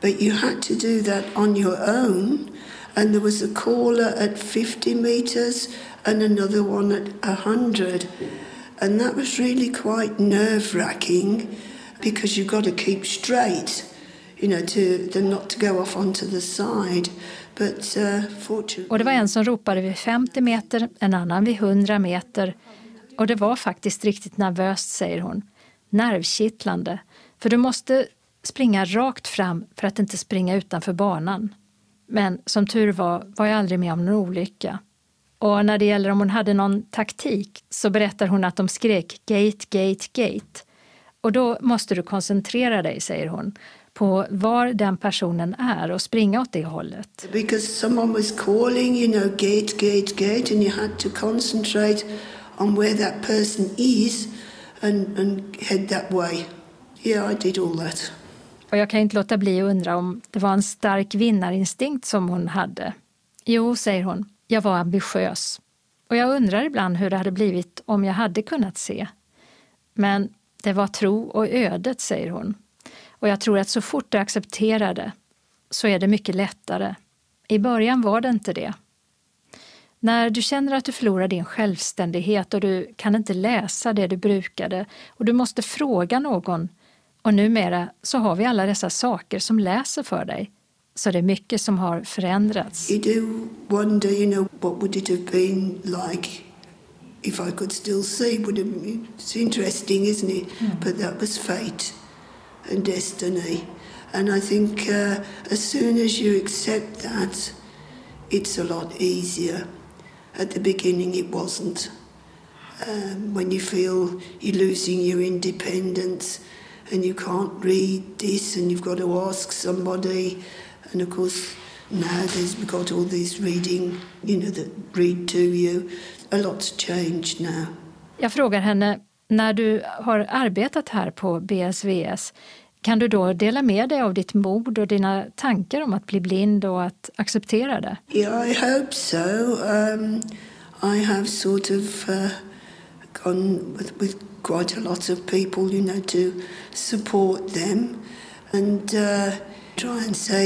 But you had to do that on your own, and there was a caller at 50 meters and another one at 100. And that was really quite nerve-wracking because you've got to keep straight, you know, to not to go off onto the side. But fortunately... Och det var en som ropade vid 50 meter, en annan vid 100 meter. Och det var faktiskt riktigt nervöst, säger hon. Nervkittlande. För du måste springa rakt fram för att inte springa utanför banan. Men som tur var jag aldrig med om någon olycka. Och när det gäller om hon hade någon taktik så berättar hon att de skrek gate, gate, gate. Och då måste du koncentrera dig, säger hon, på var den personen är och springa åt det hållet. Because someone was calling, you know, gate, gate, gate, and you had to concentrate on where that person is and head that way. Yeah, I did all that. Och jag kan inte låta bli att undra om det var en stark vinnarinstinkt som hon hade. Jo, säger hon, jag var ambitiös. Och jag undrar ibland hur det hade blivit om jag hade kunnat se. Men det var tro och ödet, säger hon. Och jag tror att så fort du accepterar det så är det mycket lättare. I början var det inte det. När du känner att du förlorar din självständighet och du kan inte läsa det du brukade och du måste fråga någon. Och numera så har vi alla dessa saker som läser för dig. Så det är mycket som har förändrats. You do wonder, you know, what would it have been like if I could still see? It's interesting, isn't it? But that was fate and destiny. And I think as soon as you accept that, it's a lot easier. At the beginning it wasn't. When you feel you're losing your independence and you can't read this and you've got to ask somebody. And of course now we've got all these reading, you know, that read to you. A lot's changed now. Jag frågar henne, när du har arbetat här på BSVS, kan du då dela med dig av ditt mod och dina tankar om att bli blind och att acceptera det? Yeah, I hope so. I have sort of gone with quite a lot of people, you know, to support them and try and say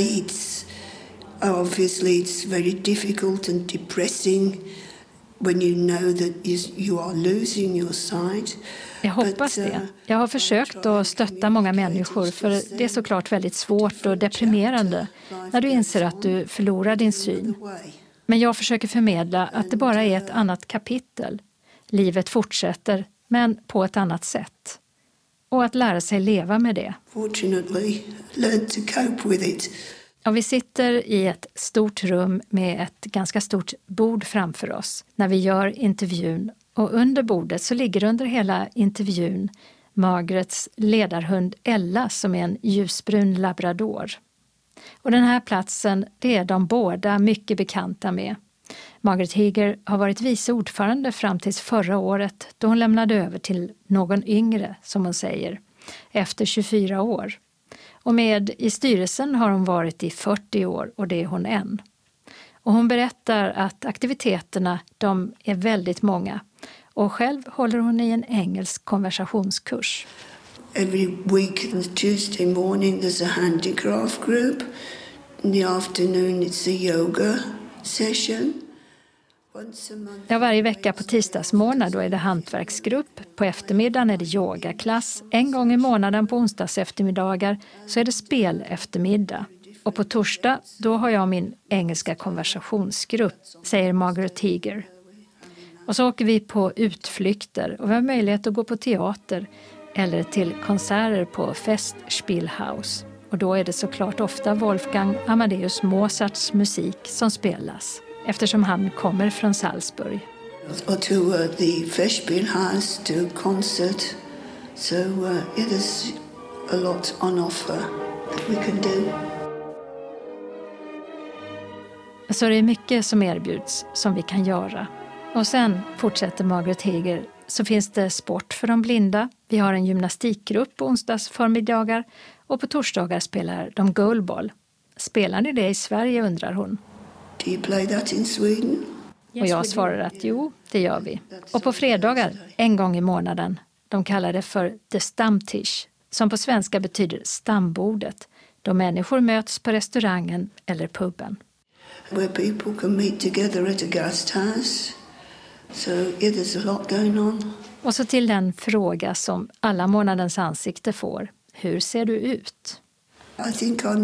it's very difficult and depressing when you know that you are losing your sight. Jag hoppas det. Jag har försökt att stötta många människor för det är såklart väldigt svårt och deprimerande när du inser att du förlorar din syn. Men jag försöker förmedla att det bara är ett annat kapitel. Livet fortsätter, men på ett annat sätt. Och att lära sig leva med det. Fortunately, learn to cope with it. Och vi sitter i ett stort rum med ett ganska stort bord framför oss när vi gör intervjun. Och under bordet så ligger under hela intervjun Margarets ledarhund Ella som är en ljusbrun labrador. Och den här platsen, det är de båda mycket bekanta med. Margaret Heger har varit vice ordförande fram till förra året då hon lämnade över till någon yngre, som hon säger, efter 24 år. Och med i styrelsen har hon varit i 40 år och det är hon än. Och hon berättar att aktiviteterna, de är väldigt många. Och själv håller hon i en engelsk konversationskurs. Every week on Tuesday morning there's a handicraft group. In the afternoon it's a yoga session. Ja, varje vecka på tisdagsmorgnar då är det hantverksgrupp. På eftermiddagen är det yogaklass. En gång i månaden på onsdags eftermiddagar så är det spel eftermiddag. Och på torsdag då har jag min engelska konversationsgrupp, säger Margaret Heger. Och så åker vi på utflykter och vi har möjlighet att gå på teater eller till konserter på Festspielhaus. Och då är det såklart ofta Wolfgang Amadeus Mozarts musik som spelas, eftersom han kommer från Salzburg. Or to the Festspielhaus, to concert. So there's a lot on offer that we can do. Så det är mycket som erbjuds som vi kan göra. Och sen, fortsätter Margaret Heger, så finns det sport för de blinda. Vi har en gymnastikgrupp på onsdags förmiddagar och på torsdagar spelar de goalball. Spelar ni det i Sverige, undrar hon. Do you play that in Sweden? Och jag svarar att jo, det gör vi. Och på fredagar, en gång i månaden, de kallar det för the Stammtisch, som på svenska betyder stambordet. då människor möts på restaurangen eller puben. Where people can meet together at a guest house. So yeah, there's a lot going on. Och så till den fråga som alla månadens ansikte får. Hur ser du ut? I think I'm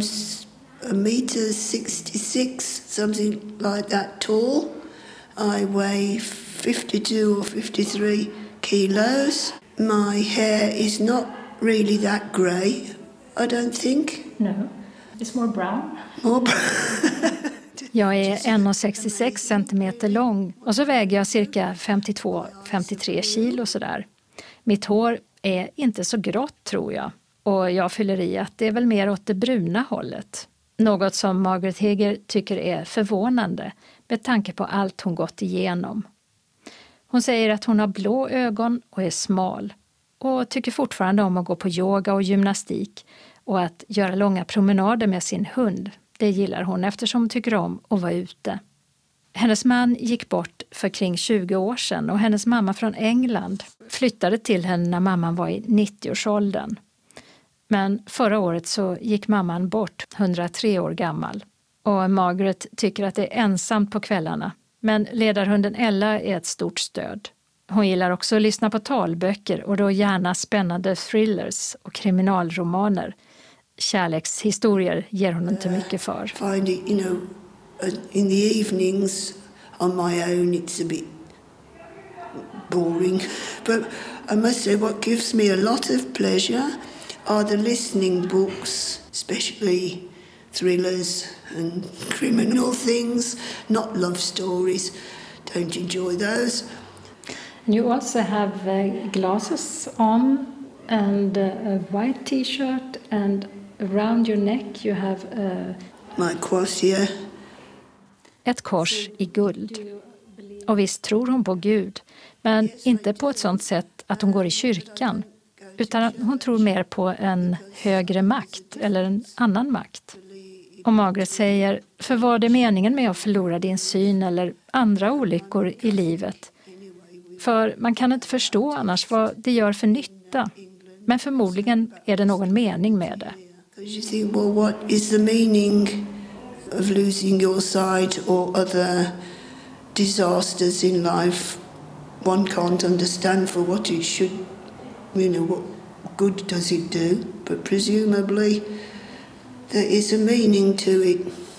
1.66 m, something like that tall. I weigh 52 or 53 kilos. My hair is not really that grey, I don't think. No, it's more brown. More brown. Jag är 1,66 centimeter lång och så väger jag cirka 52-53 kilo sådär. Mitt hår är inte så grått tror jag och jag fyller i att det är väl mer åt det bruna hållet. Något som Margaret Heger tycker är förvånande med tanke på allt hon gått igenom. Hon säger att hon har blå ögon och är smal och tycker fortfarande om att gå på yoga och gymnastik och att göra långa promenader med sin hund. Det gillar hon eftersom hon tycker om att vara ute. Hennes man gick bort för kring 20 år sedan och hennes mamma från England flyttade till henne när mamman var i 90-årsåldern. Men förra året så gick mamman bort, 103 år gammal. Och Margaret tycker att det är ensamt på kvällarna. Men ledarhunden Ella är ett stort stöd. Hon gillar också att lyssna på talböcker och då gärna spännande thrillers och kriminalromaner. Kärlekshistorier ger hon inte mycket för. Find it, you know, in the evenings on my own it's a bit boring. But I must say what gives me a lot of pleasure are the listening books, especially thrillers and criminal things, not love stories. Don't enjoy those. And you also have glasses on and a white t-shirt and around your neck you have my cross, yeah. Ett kors i guld. Och visst tror hon på Gud, men inte på ett sånt sätt att hon går i kyrkan, utan hon tror mer på en högre makt eller en annan makt. Och Margaret säger, för var det meningen med att förlora din syn eller andra olyckor i livet? För man kan inte förstå annars vad det gör för nytta. Men förmodligen är det någon mening med det. You think, well, what is the meaning of losing your sight or other disasters in life? One can't understand for what it should, you know, what good does it do? But presumably there is a meaning to it.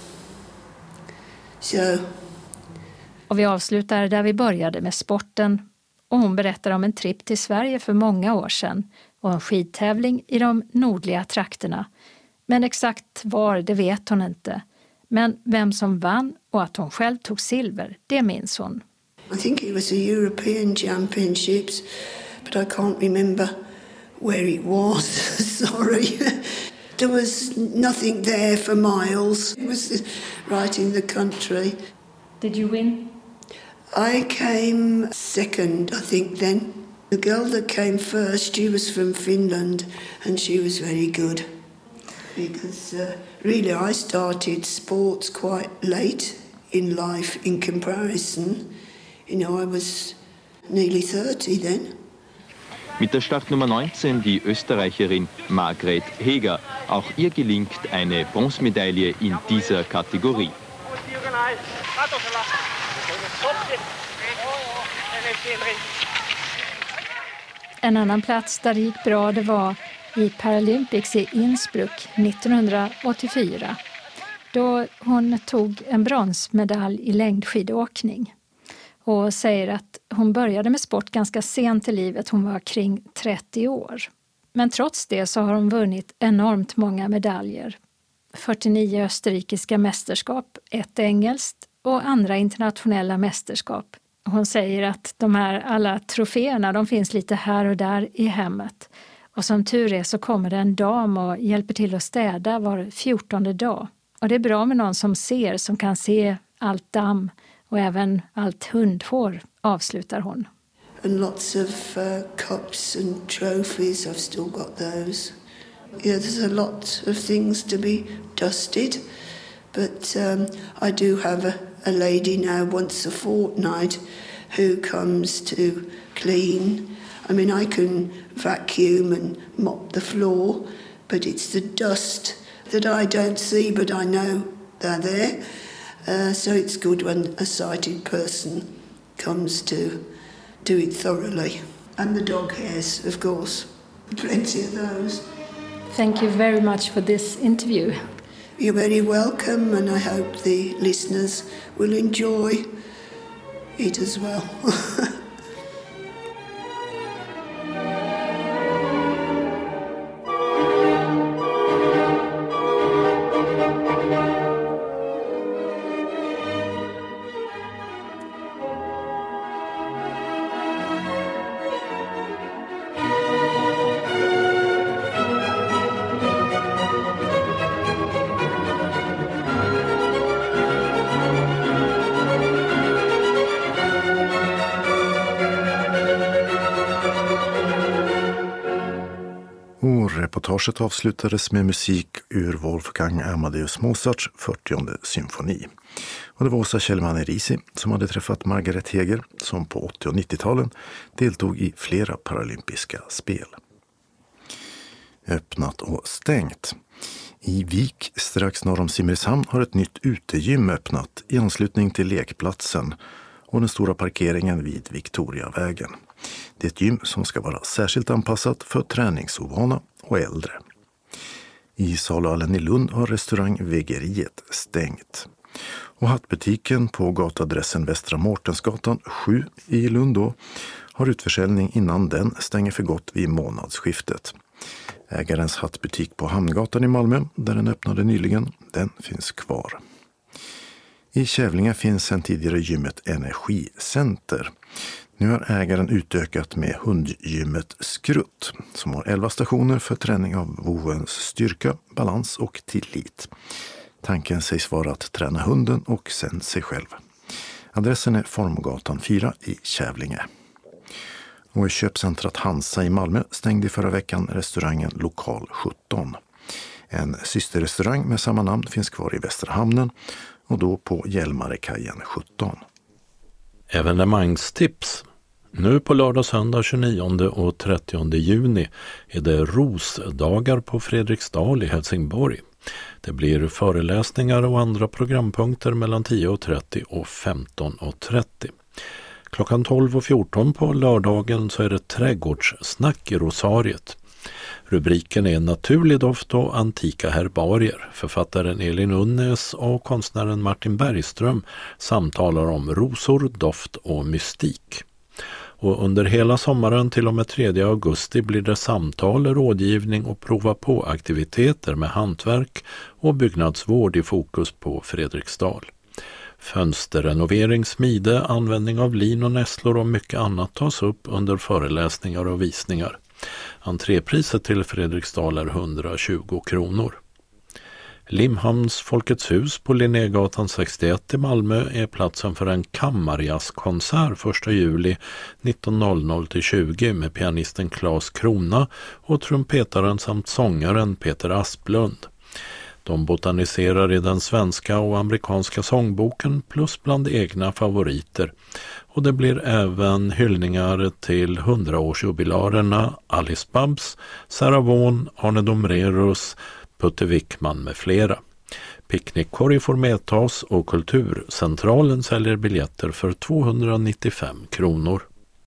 So. Och vi avslutar där vi började med sporten. Och hon berättar om en tripp till Sverige för många år sedan och en skidtävling i de nordliga trakterna. Men exakt var, det vet hon inte. Men vem som vann och att hon själv tog silver, det minns hon. I think it was the European Championships, but I can't remember where it was. Sorry. There was nothing there for miles. It was right in the country. Did you win? I came second, I think, then. The girl that came first, she was from Finland, and she was very good. Because really I started sports quite late in life in comparison. You know, I was nearly 30 then. Mit der Startnummer 19 die Österreicherin Margret Heger. Auch ihr gelingt eine Bronzemedaille in dieser Kategorie. En annan plats där det gick bra, det var i Paralympics i Innsbruck 1984. Då hon tog en bronsmedalj i längdskidåkning. Och säger att hon började med sport ganska sent i livet, hon var kring 30 år. Men trots det så har hon vunnit enormt många medaljer. 49 österrikiska mästerskap, ett engelskt och andra internationella mästerskap. Hon säger att de här alla troféerna, de finns lite här och där i hemmet. Och som tur är så kommer det en dam och hjälper till att städa var 14:e dag. Och det är bra med någon som ser, som kan se allt damm och även allt hundhår, avslutar hon. And lots of cups and trophies, I've still got those. Yeah, there's a lot of things to be dusted. But I do have a lady now once a fortnight who comes to clean. I mean, I can vacuum and mop the floor, but it's the dust that I don't see, but I know they're there. So it's good when a sighted person comes to do it thoroughly. And the dog hairs, of course. Plenty of those. Thank you very much for this interview. You're very welcome, and I hope the listeners will enjoy it as well. Reportaget avslutades med musik ur Wolfgang Amadeus Mozarts 40:e symfoni. Och det var Åsa Kjellman Erisi som hade träffat Margaret Heger som på 80- och 90-talen deltog i flera paralympiska spel. Öppnat och stängt. I Vik strax norr om Simrishamn har ett nytt utegym öppnat i anslutning till lekplatsen och den stora parkeringen vid Victoriavägen. Det är ett gym som ska vara särskilt anpassat för träningsovana och äldre. I Saluhallen i Lund har restaurang Vegeriet stängt. Och hattbutiken på gatadressen Västra Mårtensgatan 7 i Lund då, har utförsäljning innan den stänger för gott vid månadsskiftet. Ägarens hattbutik på Hamngatan i Malmö, där den öppnade nyligen, den finns kvar. I Kävlinge finns sedan tidigare gymmet Energicenter. Nu har ägaren utökat med hundgymmet Skrutt som har 11 stationer för träning av voens styrka, balans och tillit. Tanken sägs vara att träna hunden och sen sig själv. Adressen är Formgatan 4 i Kävlinge. Och i köpcentrat Hansa i Malmö stängde förra veckan restaurangen Lokal 17. En systerrestaurang med samma namn finns kvar i Västra Hamnen och då på Hjälmarekajen 17. Evenemangstips. Nu på lördag, söndag 29 och 30 juni är det Rosdagar på Fredriksdal i Helsingborg. Det blir föreläsningar och andra programpunkter mellan 10:30 och 15:30. Klockan 12 och 14 på lördagen så är det trädgårdssnack i Rosariet. Rubriken är Naturlig doft och antika herbarier. Författaren Elin Unnes och konstnären Martin Bergström samtalar om rosor, doft och mystik. Och under hela sommaren till och med 3 augusti blir det samtal, rådgivning och prova på aktiviteter med hantverk och byggnadsvård i fokus på Fredriksdal. Fönsterrenovering, smide, användning av lin och nässlor och mycket annat tas upp under föreläsningar och visningar. Entrépriset till Fredriksdal är 120 kronor. Limhamns Folkets hus på Linnégatan 61 i Malmö är platsen för en kammarjazzkonsert 1 juli 19.00 till 20 med pianisten Claes Krona och trumpetaren samt sångaren Peter Asplund. De botaniserar i den svenska och amerikanska sångboken plus bland egna favoriter. Och det blir även hyllningar till 100-årsjubilarerna Alice Babs, Sarah Vaughan, Arne Domrerus, Putte Wickman med flera. Picknickkorg får medtas och Kulturcentralen säljer biljetter för 295 kronor.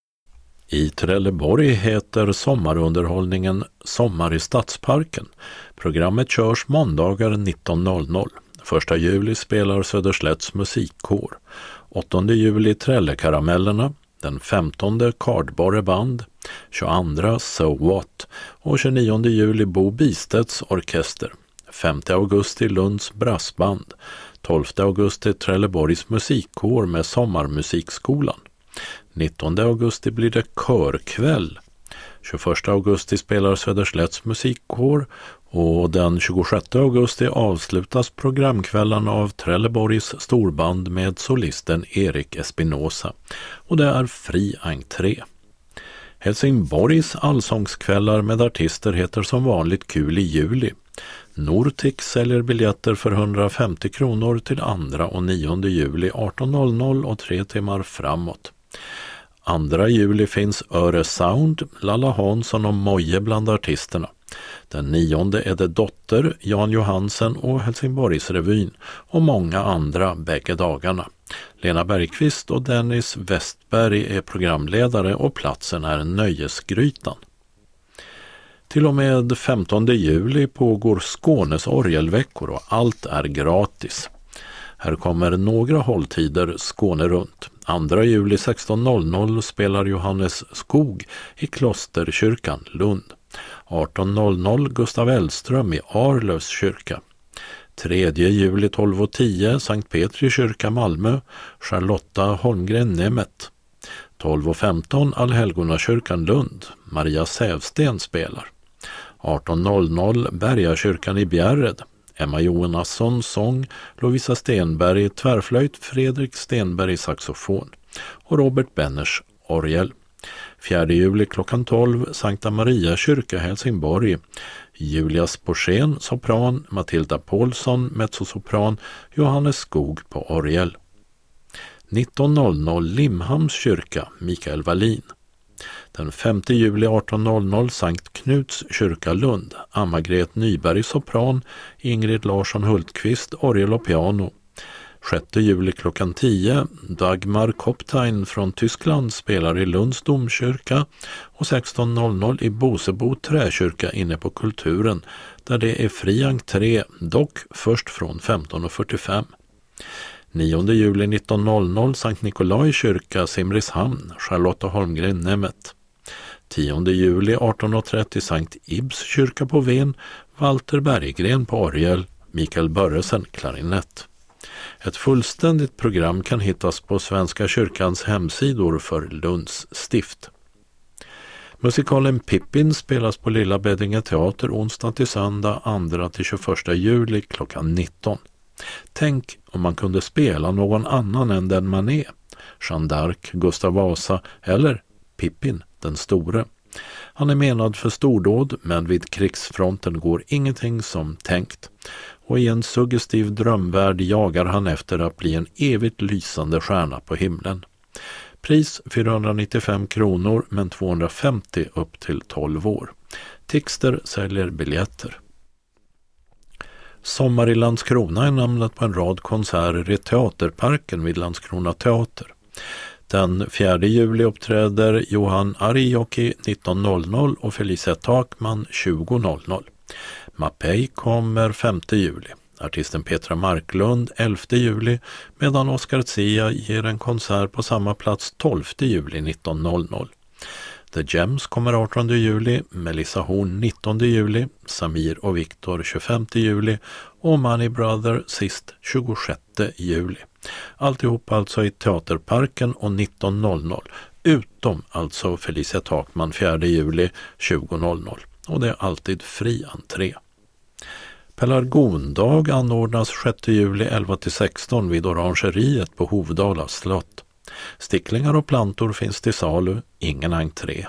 I Trelleborg heter sommarunderhållningen Sommar i Stadsparken. Programmet körs måndagar 19.00. 1 juli spelar Söderslätts musikkår. 8 juli Trällekaramellerna. Den 15 Kardborre band. 22 So What. Och 29 juli Bo Bistedts orkester. 5 augusti Lunds brassband. 12 augusti Trelleborgs musikkår med sommarmusikskolan. 19 augusti blir det körkväll. 21 augusti spelar Söderslätts musikkår och den 26 augusti avslutas programkvällarna av Trelleborgs storband med solisten Erik Espinosa och det är fri entré. Helsingborgs allsångskvällar med artister heter som vanligt Kul i juli. Nortic säljer biljetter för 150 kronor till 2 och 9 juli 18.00 och 3 timmar framåt. 2 juli finns Öre Sound, Lalla Hansson och Moje bland artisterna. Den 9:e är det Dotter, Jan Johansen och Helsingborgsrevyn och många andra bägge dagarna. Lena Bergqvist och Dennis Westberg är programledare och platsen är Nöjesgrytan. Till och med 15 juli pågår Skånes orgelveckor och allt är gratis. Här kommer några hålltider Skåne runt. 2 juli 16.00 spelar Johannes Skog i Klosterkyrkan, Lund. 18.00 Gustav Elström i Arlövs kyrka. 3 juli 12.10 Sankt Petri kyrka, Malmö, Charlotta Holmgren Nemeth. 12.15 Allhelgonakyrkan, Lund, Maria Sävsten spelar. 18.00 Bergakyrkan i Bjärred. Emma Jonasson sång, Lovisa Stenberg tvärflöjt, Fredrik Stenberg saxofon och Robert Benners orgel. 4 juli klockan 12 Sankta Maria kyrka, Helsingborg. Julia Sporsén sopran, Matilda Paulsson mezzosopran, Johannes Skog på orgel. 19.00 Limhamns kyrka, Mikael Wallin. Den 5 juli 18.00 Sankt Knuts kyrka, Lund, Anna-Gret Nyberg sopran, Ingrid Larsson Hultqvist orgel och piano. 6 juli klockan 10 Dagmar Koptein från Tyskland spelar i Lunds domkyrka och 16.00 i Bosebo träkyrka inne på Kulturen där det är fri entré, dock först från 15.45. 9 juli 19.00 Sankt Nikolai kyrka, Simrishamn, Charlotta Holmgren Nemeth. 10 juli 18.30 Sankt Ibs kyrka på Ven, Walter Berggren på orgel, Mikael Börresen klarinett. Ett fullständigt program kan hittas på Svenska kyrkans hemsidor för Lunds stift. Musikalen Pippin spelas på Lilla Beddinge teater onsdag till söndag 2 till 21 juli klockan 19. Tänk om man kunde spela någon annan än den man är. Jeanne d'Arc, Gustav Vasa eller Pippin den store. Han är menad för stordåd, men vid krigsfronten går ingenting som tänkt. Och i en suggestiv drömvärld jagar han efter att bli en evigt lysande stjärna på himlen. Pris 495 kronor men 250 upp till 12 år. Tixter säljer biljetter. Sommar i Landskrona är namnet på en rad konserter i Teaterparken vid Landskrona teater. Den 4 juli uppträder Johan Arijoki 19.00 och Felicia Takman 20.00. Mapei kommer 5 juli. Artisten Petra Marklund 11 juli medan Oscar Zia ger en konsert på samma plats 12 juli 19.00. The Gems kommer 18 juli, Melissa Horn 19 juli, Samir och Viktor 25 juli och Money Brother sist 26 juli. Alltihop alltså i Teaterparken och 19.00, utom alltså Felicia Takman 4 juli 20.00 och det är alltid fri entré. Pelargondag anordnas 6 juli 11-16 vid Orangeriet på Hovdala slott. Sticklingar och plantor finns till salu, ingen entré.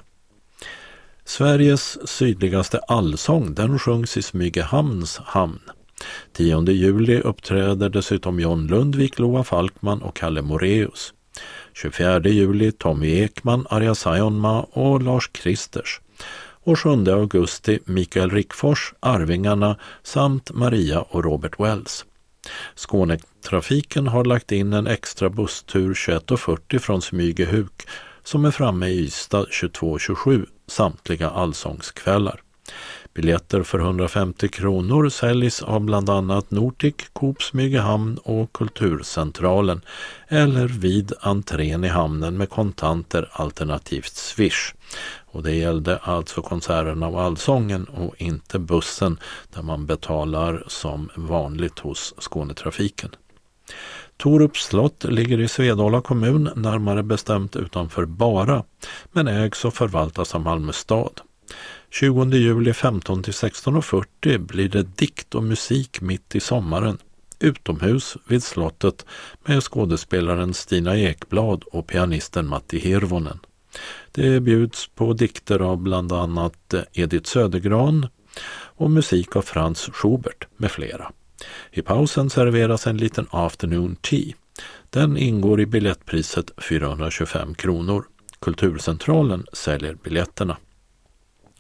Sveriges sydligaste allsång, den sjungs i Smygehamns hamn. 10 juli uppträder dessutom John Lundvik, Loa Falkman och Kalle Moreus. 24 juli Tommy Ekman, Arja Saijonmaa och Lars Kristers. Och 7 augusti Mikael Rickfors, Arvingarna samt Maria och Robert Wells. Skånetrafiken har lagt in en extra busstur 21.40 från Smygehuk som är framme i Ystad 22.27 samtliga allsångskvällar. Biljetter för 150 kronor säljs av bland annat Nortic, Coop Smygehamn och Kulturcentralen eller vid entrén i hamnen med kontanter alternativt Swish. Och det gällde alltså konserterna av allsången och inte bussen där man betalar som vanligt hos Skånetrafiken. Torups slott ligger i Svedala kommun, närmare bestämt utanför Bara, men ägs och förvaltas av Malmö stad. 20 juli 15-16.40 blir det dikt och musik mitt i sommaren, utomhus vid slottet med skådespelaren Stina Ekblad och pianisten Matti Hirvonen. Det bjuds på dikter av bland annat Edith Södergran och musik av Franz Schubert med flera. I pausen serveras en liten afternoon tea. Den ingår i biljettpriset 425 kronor. Kulturcentralen säljer biljetterna.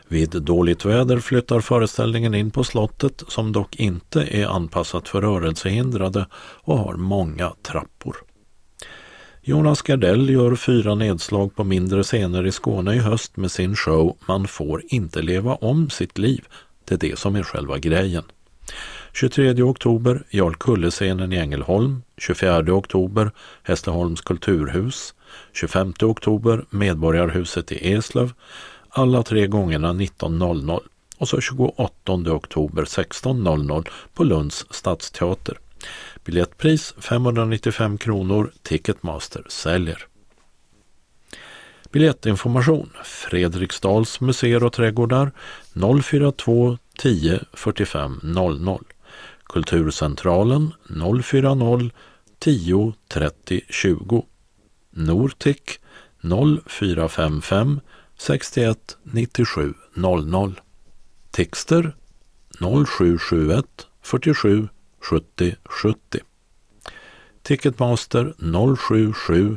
Vid dåligt väder flyttar föreställningen in på slottet som dock inte är anpassat för rörelsehindrade och har många trappor. Jonas Gardell gör 4 nedslag på mindre scener i Skåne i höst med sin show Man får inte leva om sitt liv. Det är det som är själva grejen. 23 oktober Jarl Kulle-scenen i Ängelholm, 24 oktober Hässleholms kulturhus, 25 oktober Medborgarhuset i Eslöv, alla 3 gångerna 19.00 och så 28 oktober 16.00 på Lunds stadsteater. Biljettpris 595 kronor, Ticketmaster säljer. Biljettinformation Fredriksdals museer och trädgårdar 042 10 45 00. Kulturcentralen 040 10 30 20. Nortic 0455 61 97 00. Texter 0771 47 70 70. Ticketmaster 077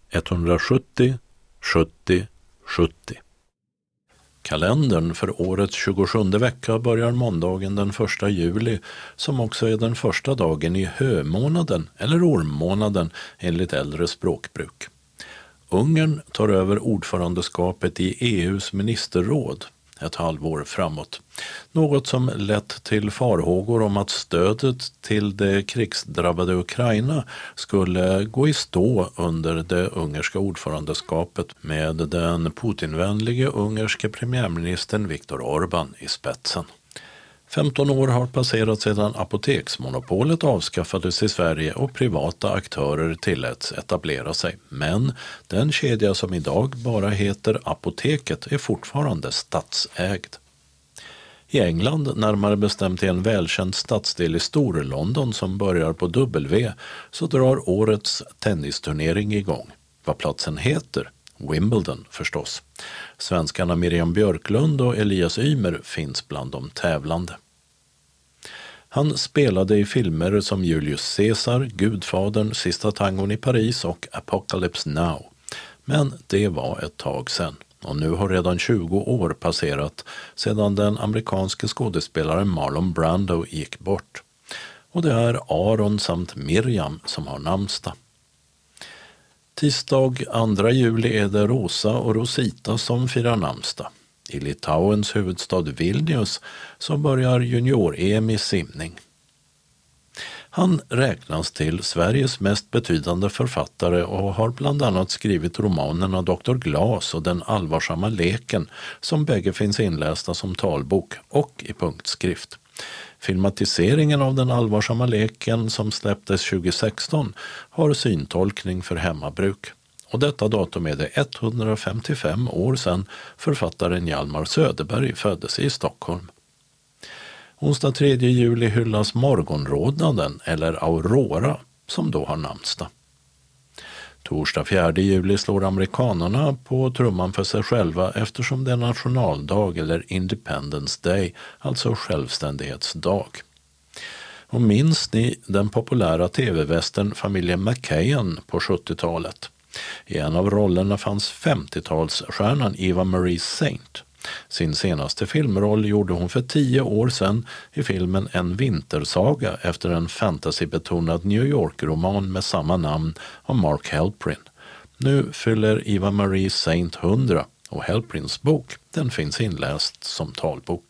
170 70 70. Kalendern för årets 27 vecka börjar måndagen den 1 juli som också är den första dagen i hömånaden eller ormmånaden enligt äldre språkbruk. Ungern tar över ordförandeskapet i EUs ministerråd ett halvår framåt. Något som lett till farhågor om att stödet till det krigsdrabbade Ukraina skulle gå i stå under det ungerska ordförandeskapet med den Putinvänlige ungerske premiärministern Viktor Orbán i spetsen. 15 år har passerat sedan apoteksmonopolet avskaffades i Sverige och privata aktörer tilläts etablera sig. Men den kedja som idag bara heter Apoteket är fortfarande statsägd. I England, närmare bestämt i en välkänd stadsdel i Storlondon som börjar på W, så drar årets tennisturnering igång. Vad platsen heter? Wimbledon förstås. Svenskarna Miriam Björklund och Elias Ymer finns bland de tävlande. Han spelade i filmer som Julius Caesar, Gudfadern, Sista tangon i Paris och Apocalypse Now. Men det var ett tag sedan och nu har redan 20 år passerat sedan den amerikanske skådespelaren Marlon Brando gick bort. Och det är Aron samt Miriam som har namnsdag. Tisdag 2 juli är det Rosa och Rosita som firar namnsdag. I Litauens huvudstad Vilnius så börjar junior-EM i simning. Han räknas till Sveriges mest betydande författare och har bland annat skrivit romanerna Dr. Glas och Den allvarsamma leken som bägge finns inlästa som talbok och i punktskrift. Filmatiseringen av Den allvarsamma leken som släpptes 2016 har syntolkning för hemmabruk. Och detta datum är det 155 år sedan författaren Hjalmar Söderberg föddes i Stockholm. Onsdag 3 juli hyllas morgonrodnaden eller Aurora som då har namnsdag. Torsdag 4 juli slår amerikanerna på trumman för sig själva eftersom det är nationaldag eller Independence Day, alltså självständighetsdag. Och minns ni den populära tv-västern familjen McKayan på 70-talet? I en av rollerna fanns 50-talsstjärnan Eva Marie Saint. Sin senaste filmroll gjorde hon för 10 år sedan i filmen En vintersaga efter en fantasybetonad New York-roman med samma namn av Mark Helprin. Nu fyller Eva Marie Saint 100 och Helprins bok den finns inläst som talbok.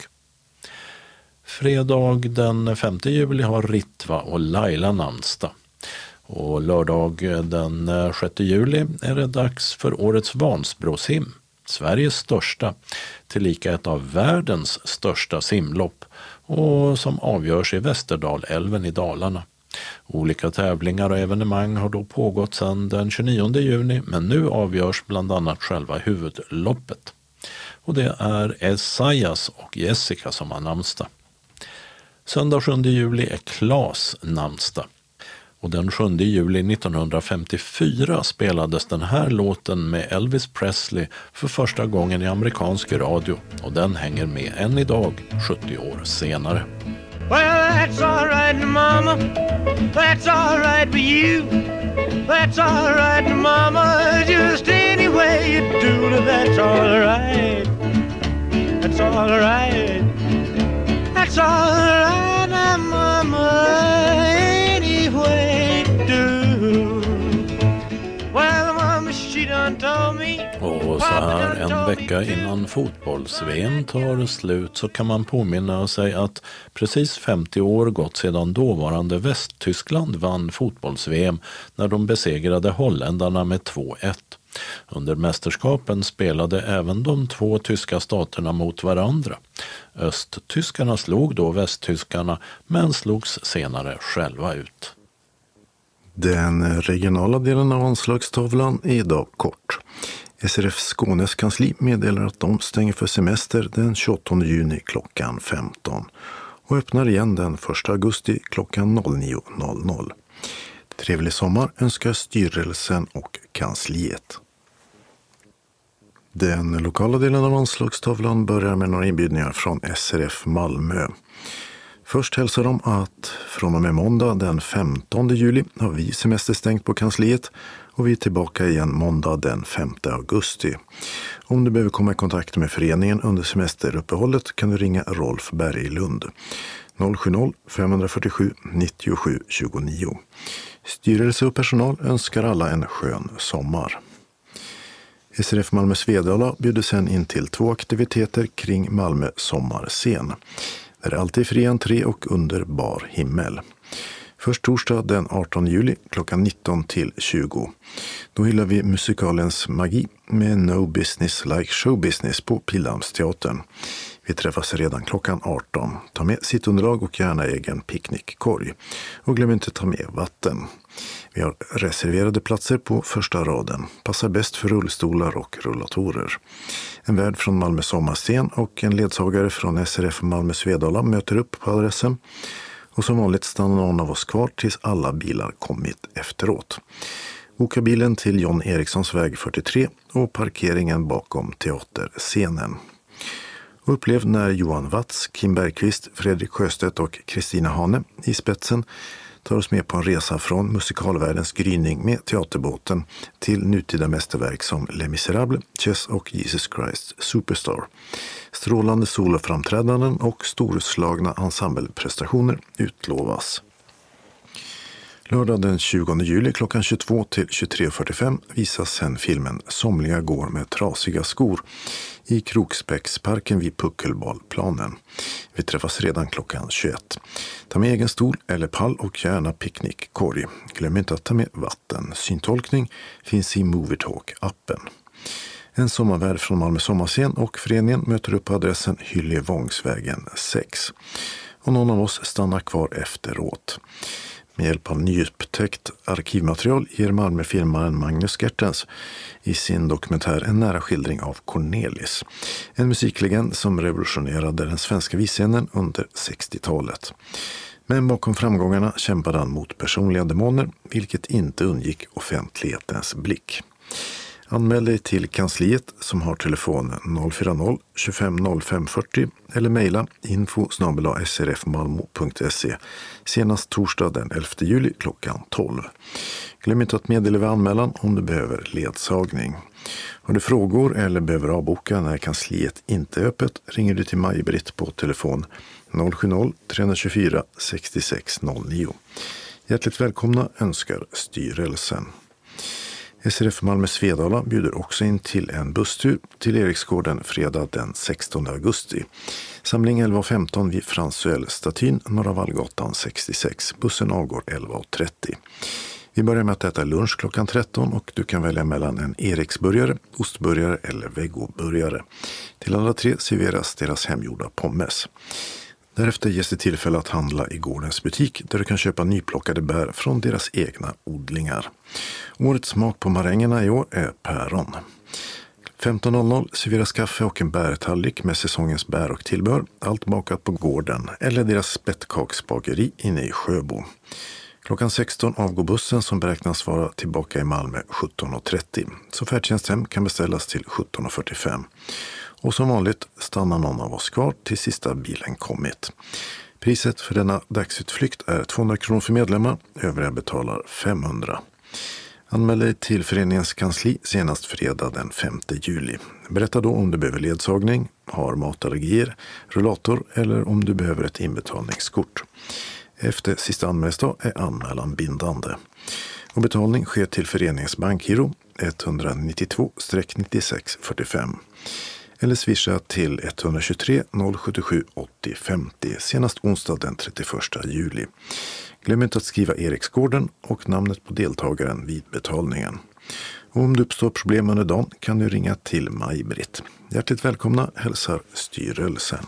Fredag den 5 juli har Ritva och Laila namnsdag. Och lördag den 6 juli är det dags för årets Vansbrosim, Sveriges största, tillika ett av världens största simlopp och som avgörs i Västerdalälven i Dalarna. Olika tävlingar och evenemang har då pågått sedan den 29 juni men nu avgörs bland annat själva huvudloppet. Och det är Esaias och Jessica som har namnsdag. Söndag 7 juli är Claes namnsdag. Och den 7 juli 1954 spelades den här låten med Elvis Presley för första gången i amerikansk radio och den hänger med än idag, 70 år senare. Well, that's all right, mama. That's all right for you. That's all right, mama. Just any way you do it, that's all right. That's all right. That's all right, mama, anyway do. Well, mama, she done told me. Och så här en vecka innan fotbolls-VM tar slut så kan man påminna sig att precis 50 år gått sedan dåvarande Västtyskland vann fotbolls-VM när de besegrade holländarna med 2-1. Under mästerskapen spelade även de två tyska staterna mot varandra. Östtyskarna slog då västtyskarna men slogs senare själva ut. Den regionala delen av anslagstavlan är idag kort. SRF Skånes kansli meddelar att de stänger för semester den 28 juni klockan 15 och öppnar igen den 1 augusti klockan 09.00. Trevlig sommar önskar styrelsen och kansliet. Den lokala delen av anslagstavlan börjar med några inbjudningar från SRF Malmö. Först hälsar de att från och med måndag den 15 juli har vi semesterstängt på kansliet och vi är tillbaka igen måndag den 5 augusti. Om du behöver komma i kontakt med föreningen under semesteruppehållet kan du ringa Rolf Berglund 070-547 97 29. Styrelse och personal önskar alla en skön sommar. SRF Malmö Svedala bjuder sen in till 2 aktiviteter kring Malmö sommarscen. Det är alltid fri entré och under bar himmel. Först torsdag den 18 juli klockan 19 till 20. Då hyllar vi musikalens magi med No Business Like Show Business på Pildammsteatern. Vi träffas redan klockan 18. Ta med sittunderlag och gärna egen picknickkorg. Och glöm inte ta med vatten. Vi har reserverade platser på första raden. Passar bäst för rullstolar och rullatorer. En värd från Malmö sommarscen och en ledsagare från SRF Malmö Svedala möter upp på adressen. Och som vanligt stannar någon av oss kvar tills alla bilar kommit efteråt. Boka bilen till John Erikssons väg 43 och parkeringen bakom teaterscenen. Och upplev när Johan Watz, Kim Bergqvist, Fredrik Sjöstedt och Kristina Hane i spetsen tar oss med på en resa från musikalvärldens gryning med teaterbåten till nutida mästerverk som Les Misérables, Chess och Jesus Christ Superstar. Strålande soloframträdanden och storslagna ensembleprestationer utlovas. Lördag den 20 juli klockan 22 till 23.45 visas sen filmen Somliga går med trasiga skor i Kroksbäcksparken vid Puckelballplanen. Vi träffas redan klockan 21. Ta med egen stol eller pall och gärna picknickkorg. Glöm inte att ta med vatten. Syntolkning finns i Movitalk-appen. En sommarvärd från Malmö sommarscen och föreningen möter upp på adressen Hyljevångsvägen 6. Och någon av oss stannar kvar efteråt. Med hjälp av nyupptäckt arkivmaterial ger Malmöfilmaren Magnus Gertens i sin dokumentär en nära skildring av Cornelis. En musiklegend som revolutionerade den svenska visscenen under 60-talet. Men bakom framgångarna kämpade han mot personliga demoner, vilket inte undgick offentlighetens blick. Anmäl dig till kansliet som har telefon 040 25 05 40 eller mejla info@srfmalmo.se senast torsdag den 11 juli klockan 12. Glöm inte att meddela vid anmälan om du behöver ledsagning. Har du frågor eller behöver avboka när kansliet inte är öppet ringer du till Maj-Britt på telefon 070 324 6609. Hjärtligt välkomna önskar styrelsen. SRF Malmö Svedala bjuder också in till en busstur till Eriksgården fredag den 16 augusti. Samling 11.15 vid Fransuell-statyn, Norra Vallgatan 66. Bussen avgår 11.30. Vi börjar med att äta lunch klockan 13 och du kan välja mellan en Eriksburgare, ostburgare eller vegoburgare. Till alla 3 serveras deras hemgjorda pommes. Därefter ges det tillfälle att handla i gårdens butik där du kan köpa nyplockade bär från deras egna odlingar. Årets smak på marängerna i år är päron. 15.00 serveras kaffe och en bärtallrik med säsongens bär och tillbehör. Allt bakat på gården eller deras spettkaksbageri inne i Sjöbo. Klockan 16 avgår bussen som beräknas vara tillbaka i Malmö 17.30. Så färdtjänsthem kan beställas till 17.45. Och som vanligt stannar någon av oss kvar till sista bilen kommit. Priset för denna dagsutflykt är 200 kronor för medlemmar, övriga betalar 500. Anmäl dig till föreningens kansli senast fredag den 5 juli. Berätta då om du behöver ledsagning, har matallergier, rullator eller om du behöver ett inbetalningskort. Efter sista anmälningsdag är anmälan bindande. Och betalning sker till föreningens bankgiro 192-9645 eller swisha till 123 077 80 50 senast onsdag den 31 juli. Glöm inte att skriva Eriksgården och namnet på deltagaren vid betalningen. Och om det uppstår problem under dagen kan du ringa till Maj-Britt. Hjärtligt välkomna hälsar styrelsen.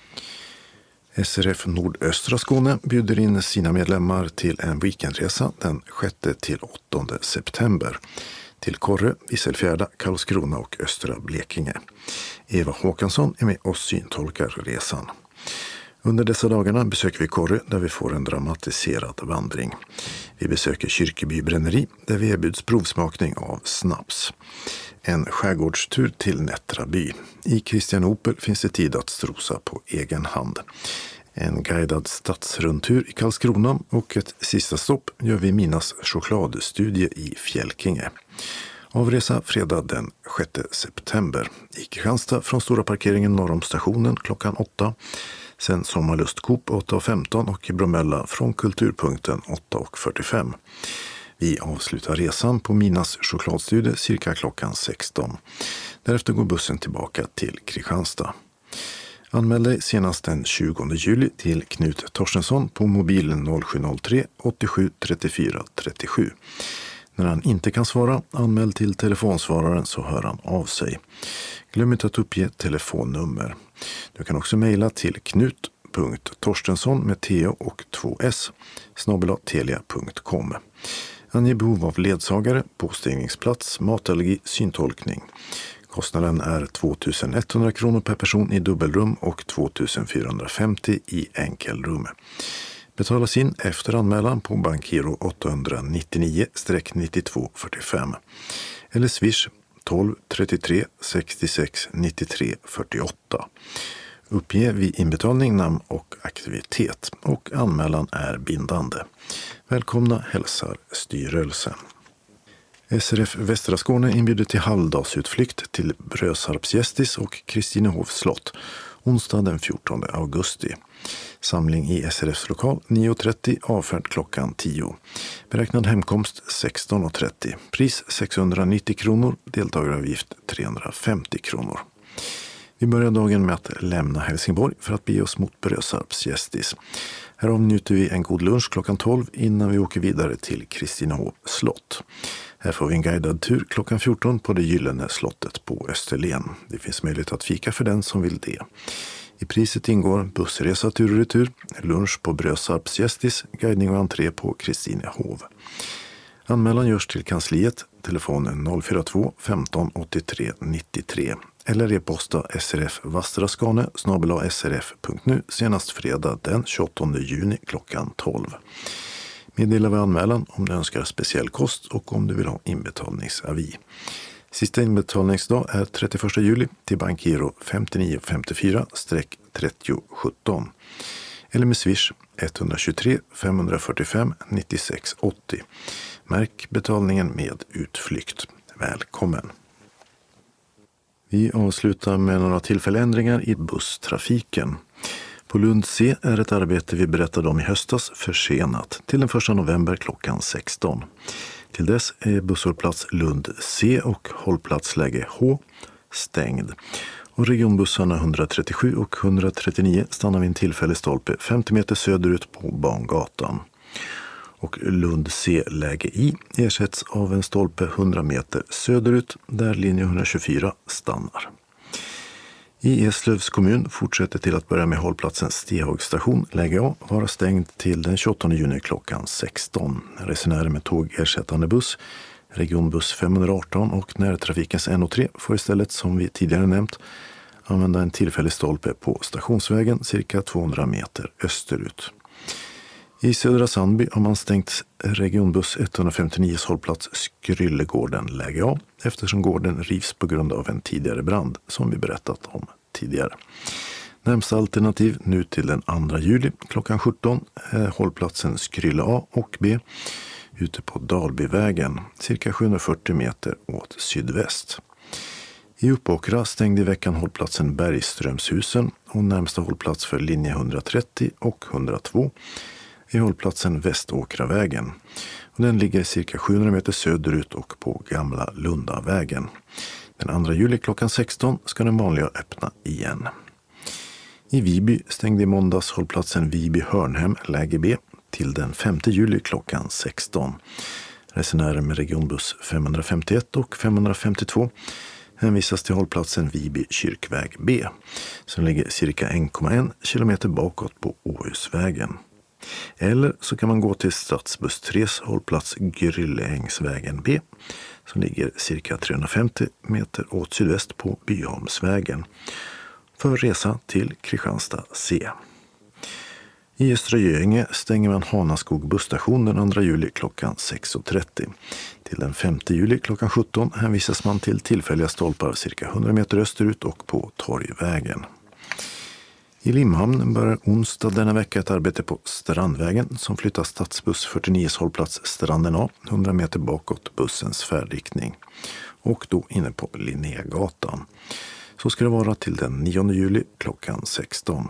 SRF Nordöstra Skåne bjuder in sina medlemmar till en weekendresa den 6-8 september till Korre, Visselfjärda, Karlskrona och Östra Blekinge. Eva Håkansson är med och syntolkar resan. Under dessa dagarna besöker vi Korre där vi får en dramatiserad vandring. Vi besöker Kyrkeby bränneri där vi erbjuds provsmakning av snaps. En skärgårdstur till Nättraby. I Kristianopel finns det tid att strosa på egen hand. En guidad stadsrundtur i Karlskrona och ett sista stopp gör vi Minas chokladstudie i Fjälkinge. Avresa fredag den 6 september. I Kristianstad från stora parkeringen norr om stationen klockan 8. Sen sommarlustkoop 8.15 och i Bromölla från kulturpunkten 8.45. Vi avslutar resan på Minas chokladstudie cirka klockan 16. Därefter går bussen tillbaka till Kristianstad. Anmäl dig senast den 20 juli till Knut Torstensson på mobilen 0703 87 34 37. När han inte kan svara, anmäl till telefonsvararen så hör han av sig. Glöm inte att uppge telefonnummer. Du kan också mejla till knut.torstensson med t och 2s @telia.com. Ange behov av ledsagare, påstigningsplats, matallergi, syntolkning. Kostnaden är 2100 kronor per person i dubbelrum och 2450 i enkelrum. Betalas in efter anmälan på bankgiro 899-9245 eller swish 12 33 66 93 48. Uppge vid inbetalning namn och aktivitet och anmälan är bindande. Välkomna hälsar styrelsen. SRF Västra Skåne inbjuder till halvdagsutflykt till Brösarpsgästis och Kristinehovs slott onsdag den 14 augusti. Samling i SRFs lokal 9.30, avfärd klockan 10. Beräknad hemkomst 16.30. Pris 690 kronor, deltagaravgift 350 kronor. Vi börjar dagen med att lämna Helsingborg för att bege oss mot Brösarpsgästis. Här avnjuter vi en god lunch klockan 12 innan vi åker vidare till Kristinehovs slott. Här får vi en guidad tur klockan 14 på det gyllene slottet på Österlen. Det finns möjlighet att fika för den som vill det. I priset ingår bussresa tur och retur, lunch på Brösarpsgästis, guidning och entré på Kristinehov. Anmälan görs till kansliet, telefonen 042 15 83 93 eller e-posta srfvastraskane@srf.nu senast fredag den 28 juni klockan 12. Meddela vid anmälan om du önskar speciell kost och om du vill ha inbetalningsavi. Sista inbetalningsdag är 31 juli till bankgiro 5954-3017 eller med swish 123 545 96 80. Märk betalningen med utflykt. Välkommen! Vi avslutar med några tillfälländringar i busstrafiken. På Lund C är ett arbete vi berättade om i höstas försenat till den 1 november klockan 16. Till dess är busshållplats Lund C och hållplatsläge H stängd. Och regionbussarna 137 och 139 stannar vid en tillfällig stolpe 50 meter söderut på Bangatan. Och Lund C läge I ersätts av en stolpe 100 meter söderut där linje 124 stannar. I Eslövs kommun fortsätter till att börja med hållplatsen Stehag station, läge A, vara stängd till den 28 juni klockan 16. Resenärer med tågersättande buss, regionbuss 518 och närtrafikens NO3 får istället, som vi tidigare nämnt, använda en tillfällig stolpe på Stationsvägen cirka 200 meter österut. I Södra Sandby har man stängt regionbuss 159 hållplats Skryllegården läge A eftersom gården rivs på grund av en tidigare brand som vi berättat om tidigare. Närmsta alternativ nu till den 2 juli klockan 17 är hållplatsen Skrylle A och B ute på Dalbyvägen, cirka 740 meter åt sydväst. I Uppåkra stängde i veckan hållplatsen Bergströmshusen och närmsta hållplats för linje 130 och 102 är hållplatsen Väståkravägen. Och den ligger cirka 700 meter söderut och på Gamla Lundavägen. Den 2 juli klockan 16 ska den vanliga öppna igen. I Viby stängde i måndags hållplatsen Viby-Hörnhem läge B till den 5 juli klockan 16. Resenärer med regionbuss 551 och 552 hänvisas till hållplatsen Viby Kyrkväg B som ligger cirka 1,1 kilometer bakåt på Åhusvägen. Eller så kan man gå till Stadsbuss 3s hållplats Gryllehängsvägen B som ligger cirka 350 meter åt sydväst på Byholmsvägen för resa till Kristianstad C. I Östra Göinge stänger man Hanaskog busstation den 2 juli klockan 6.30. Till den 5 juli klockan 17 hänvisas man till tillfälliga stolpar cirka 100 meter österut och på Torgvägen. I Limhamn börjar onsdag denna vecka ett arbete på Strandvägen som flyttar Stadsbuss 49s hållplats Stranden A 100 meter bakåt bussens färdriktning och då inne på Linnégatan. Så ska det vara till den 9 juli klockan 16.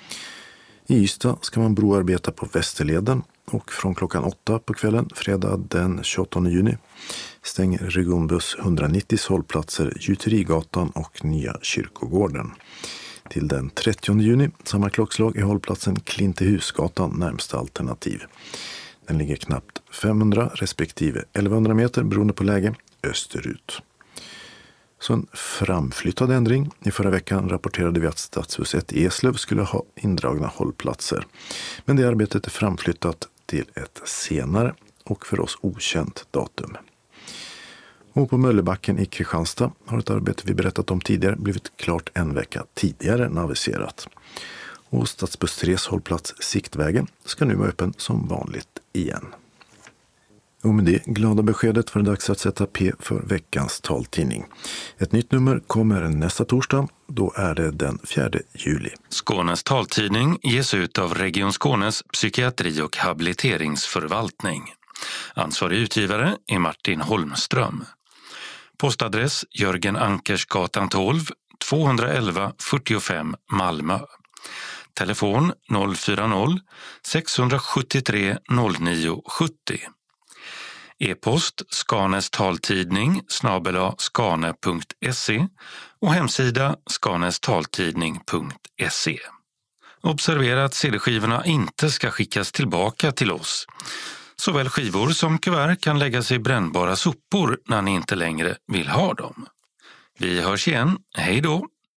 I Ystad ska man broarbeta på Västerleden och från klockan 8 på kvällen fredag den 28 juni stänger regionbuss 190s hållplatser Gjuterigatan och Nya Kyrkogården. Till den 30 juni, samma klockslag, är hållplatsen Klintehusgatan närmsta alternativ. Den ligger knappt 500 respektive 1100 meter beroende på läge österut. Så en framflyttad ändring. I förra veckan rapporterade vi att Stadshus 1 i Eslöv skulle ha indragna hållplatser. Men det arbetet är framflyttat till ett senare och för oss okänt datum. Och på Möllebacken i Kristianstad har ett arbete vi berättat om tidigare blivit klart en vecka tidigare än aviserat. Och Stadsbuss 3s hållplats Siktvägen ska nu vara öppen som vanligt igen. Och med det glada beskedet var det dags att sätta P för veckans taltidning. Ett nytt nummer kommer nästa torsdag, då är det den 4 juli. Skånes taltidning ges ut av Region Skånes psykiatri- och habiliteringsförvaltning. Ansvarig utgivare är Martin Holmström. Postadress Jörgen Ankersgatan 12, 211 45 Malmö. Telefon 040-673 0970. E-post skanestaltidning @skane.se och hemsida skanestaltidning.se. Observera att CD-skivorna inte ska skickas tillbaka till oss. Såväl skivor som kuvert kan läggas i brännbara sopor när ni inte längre vill ha dem. Vi hörs igen, hej då!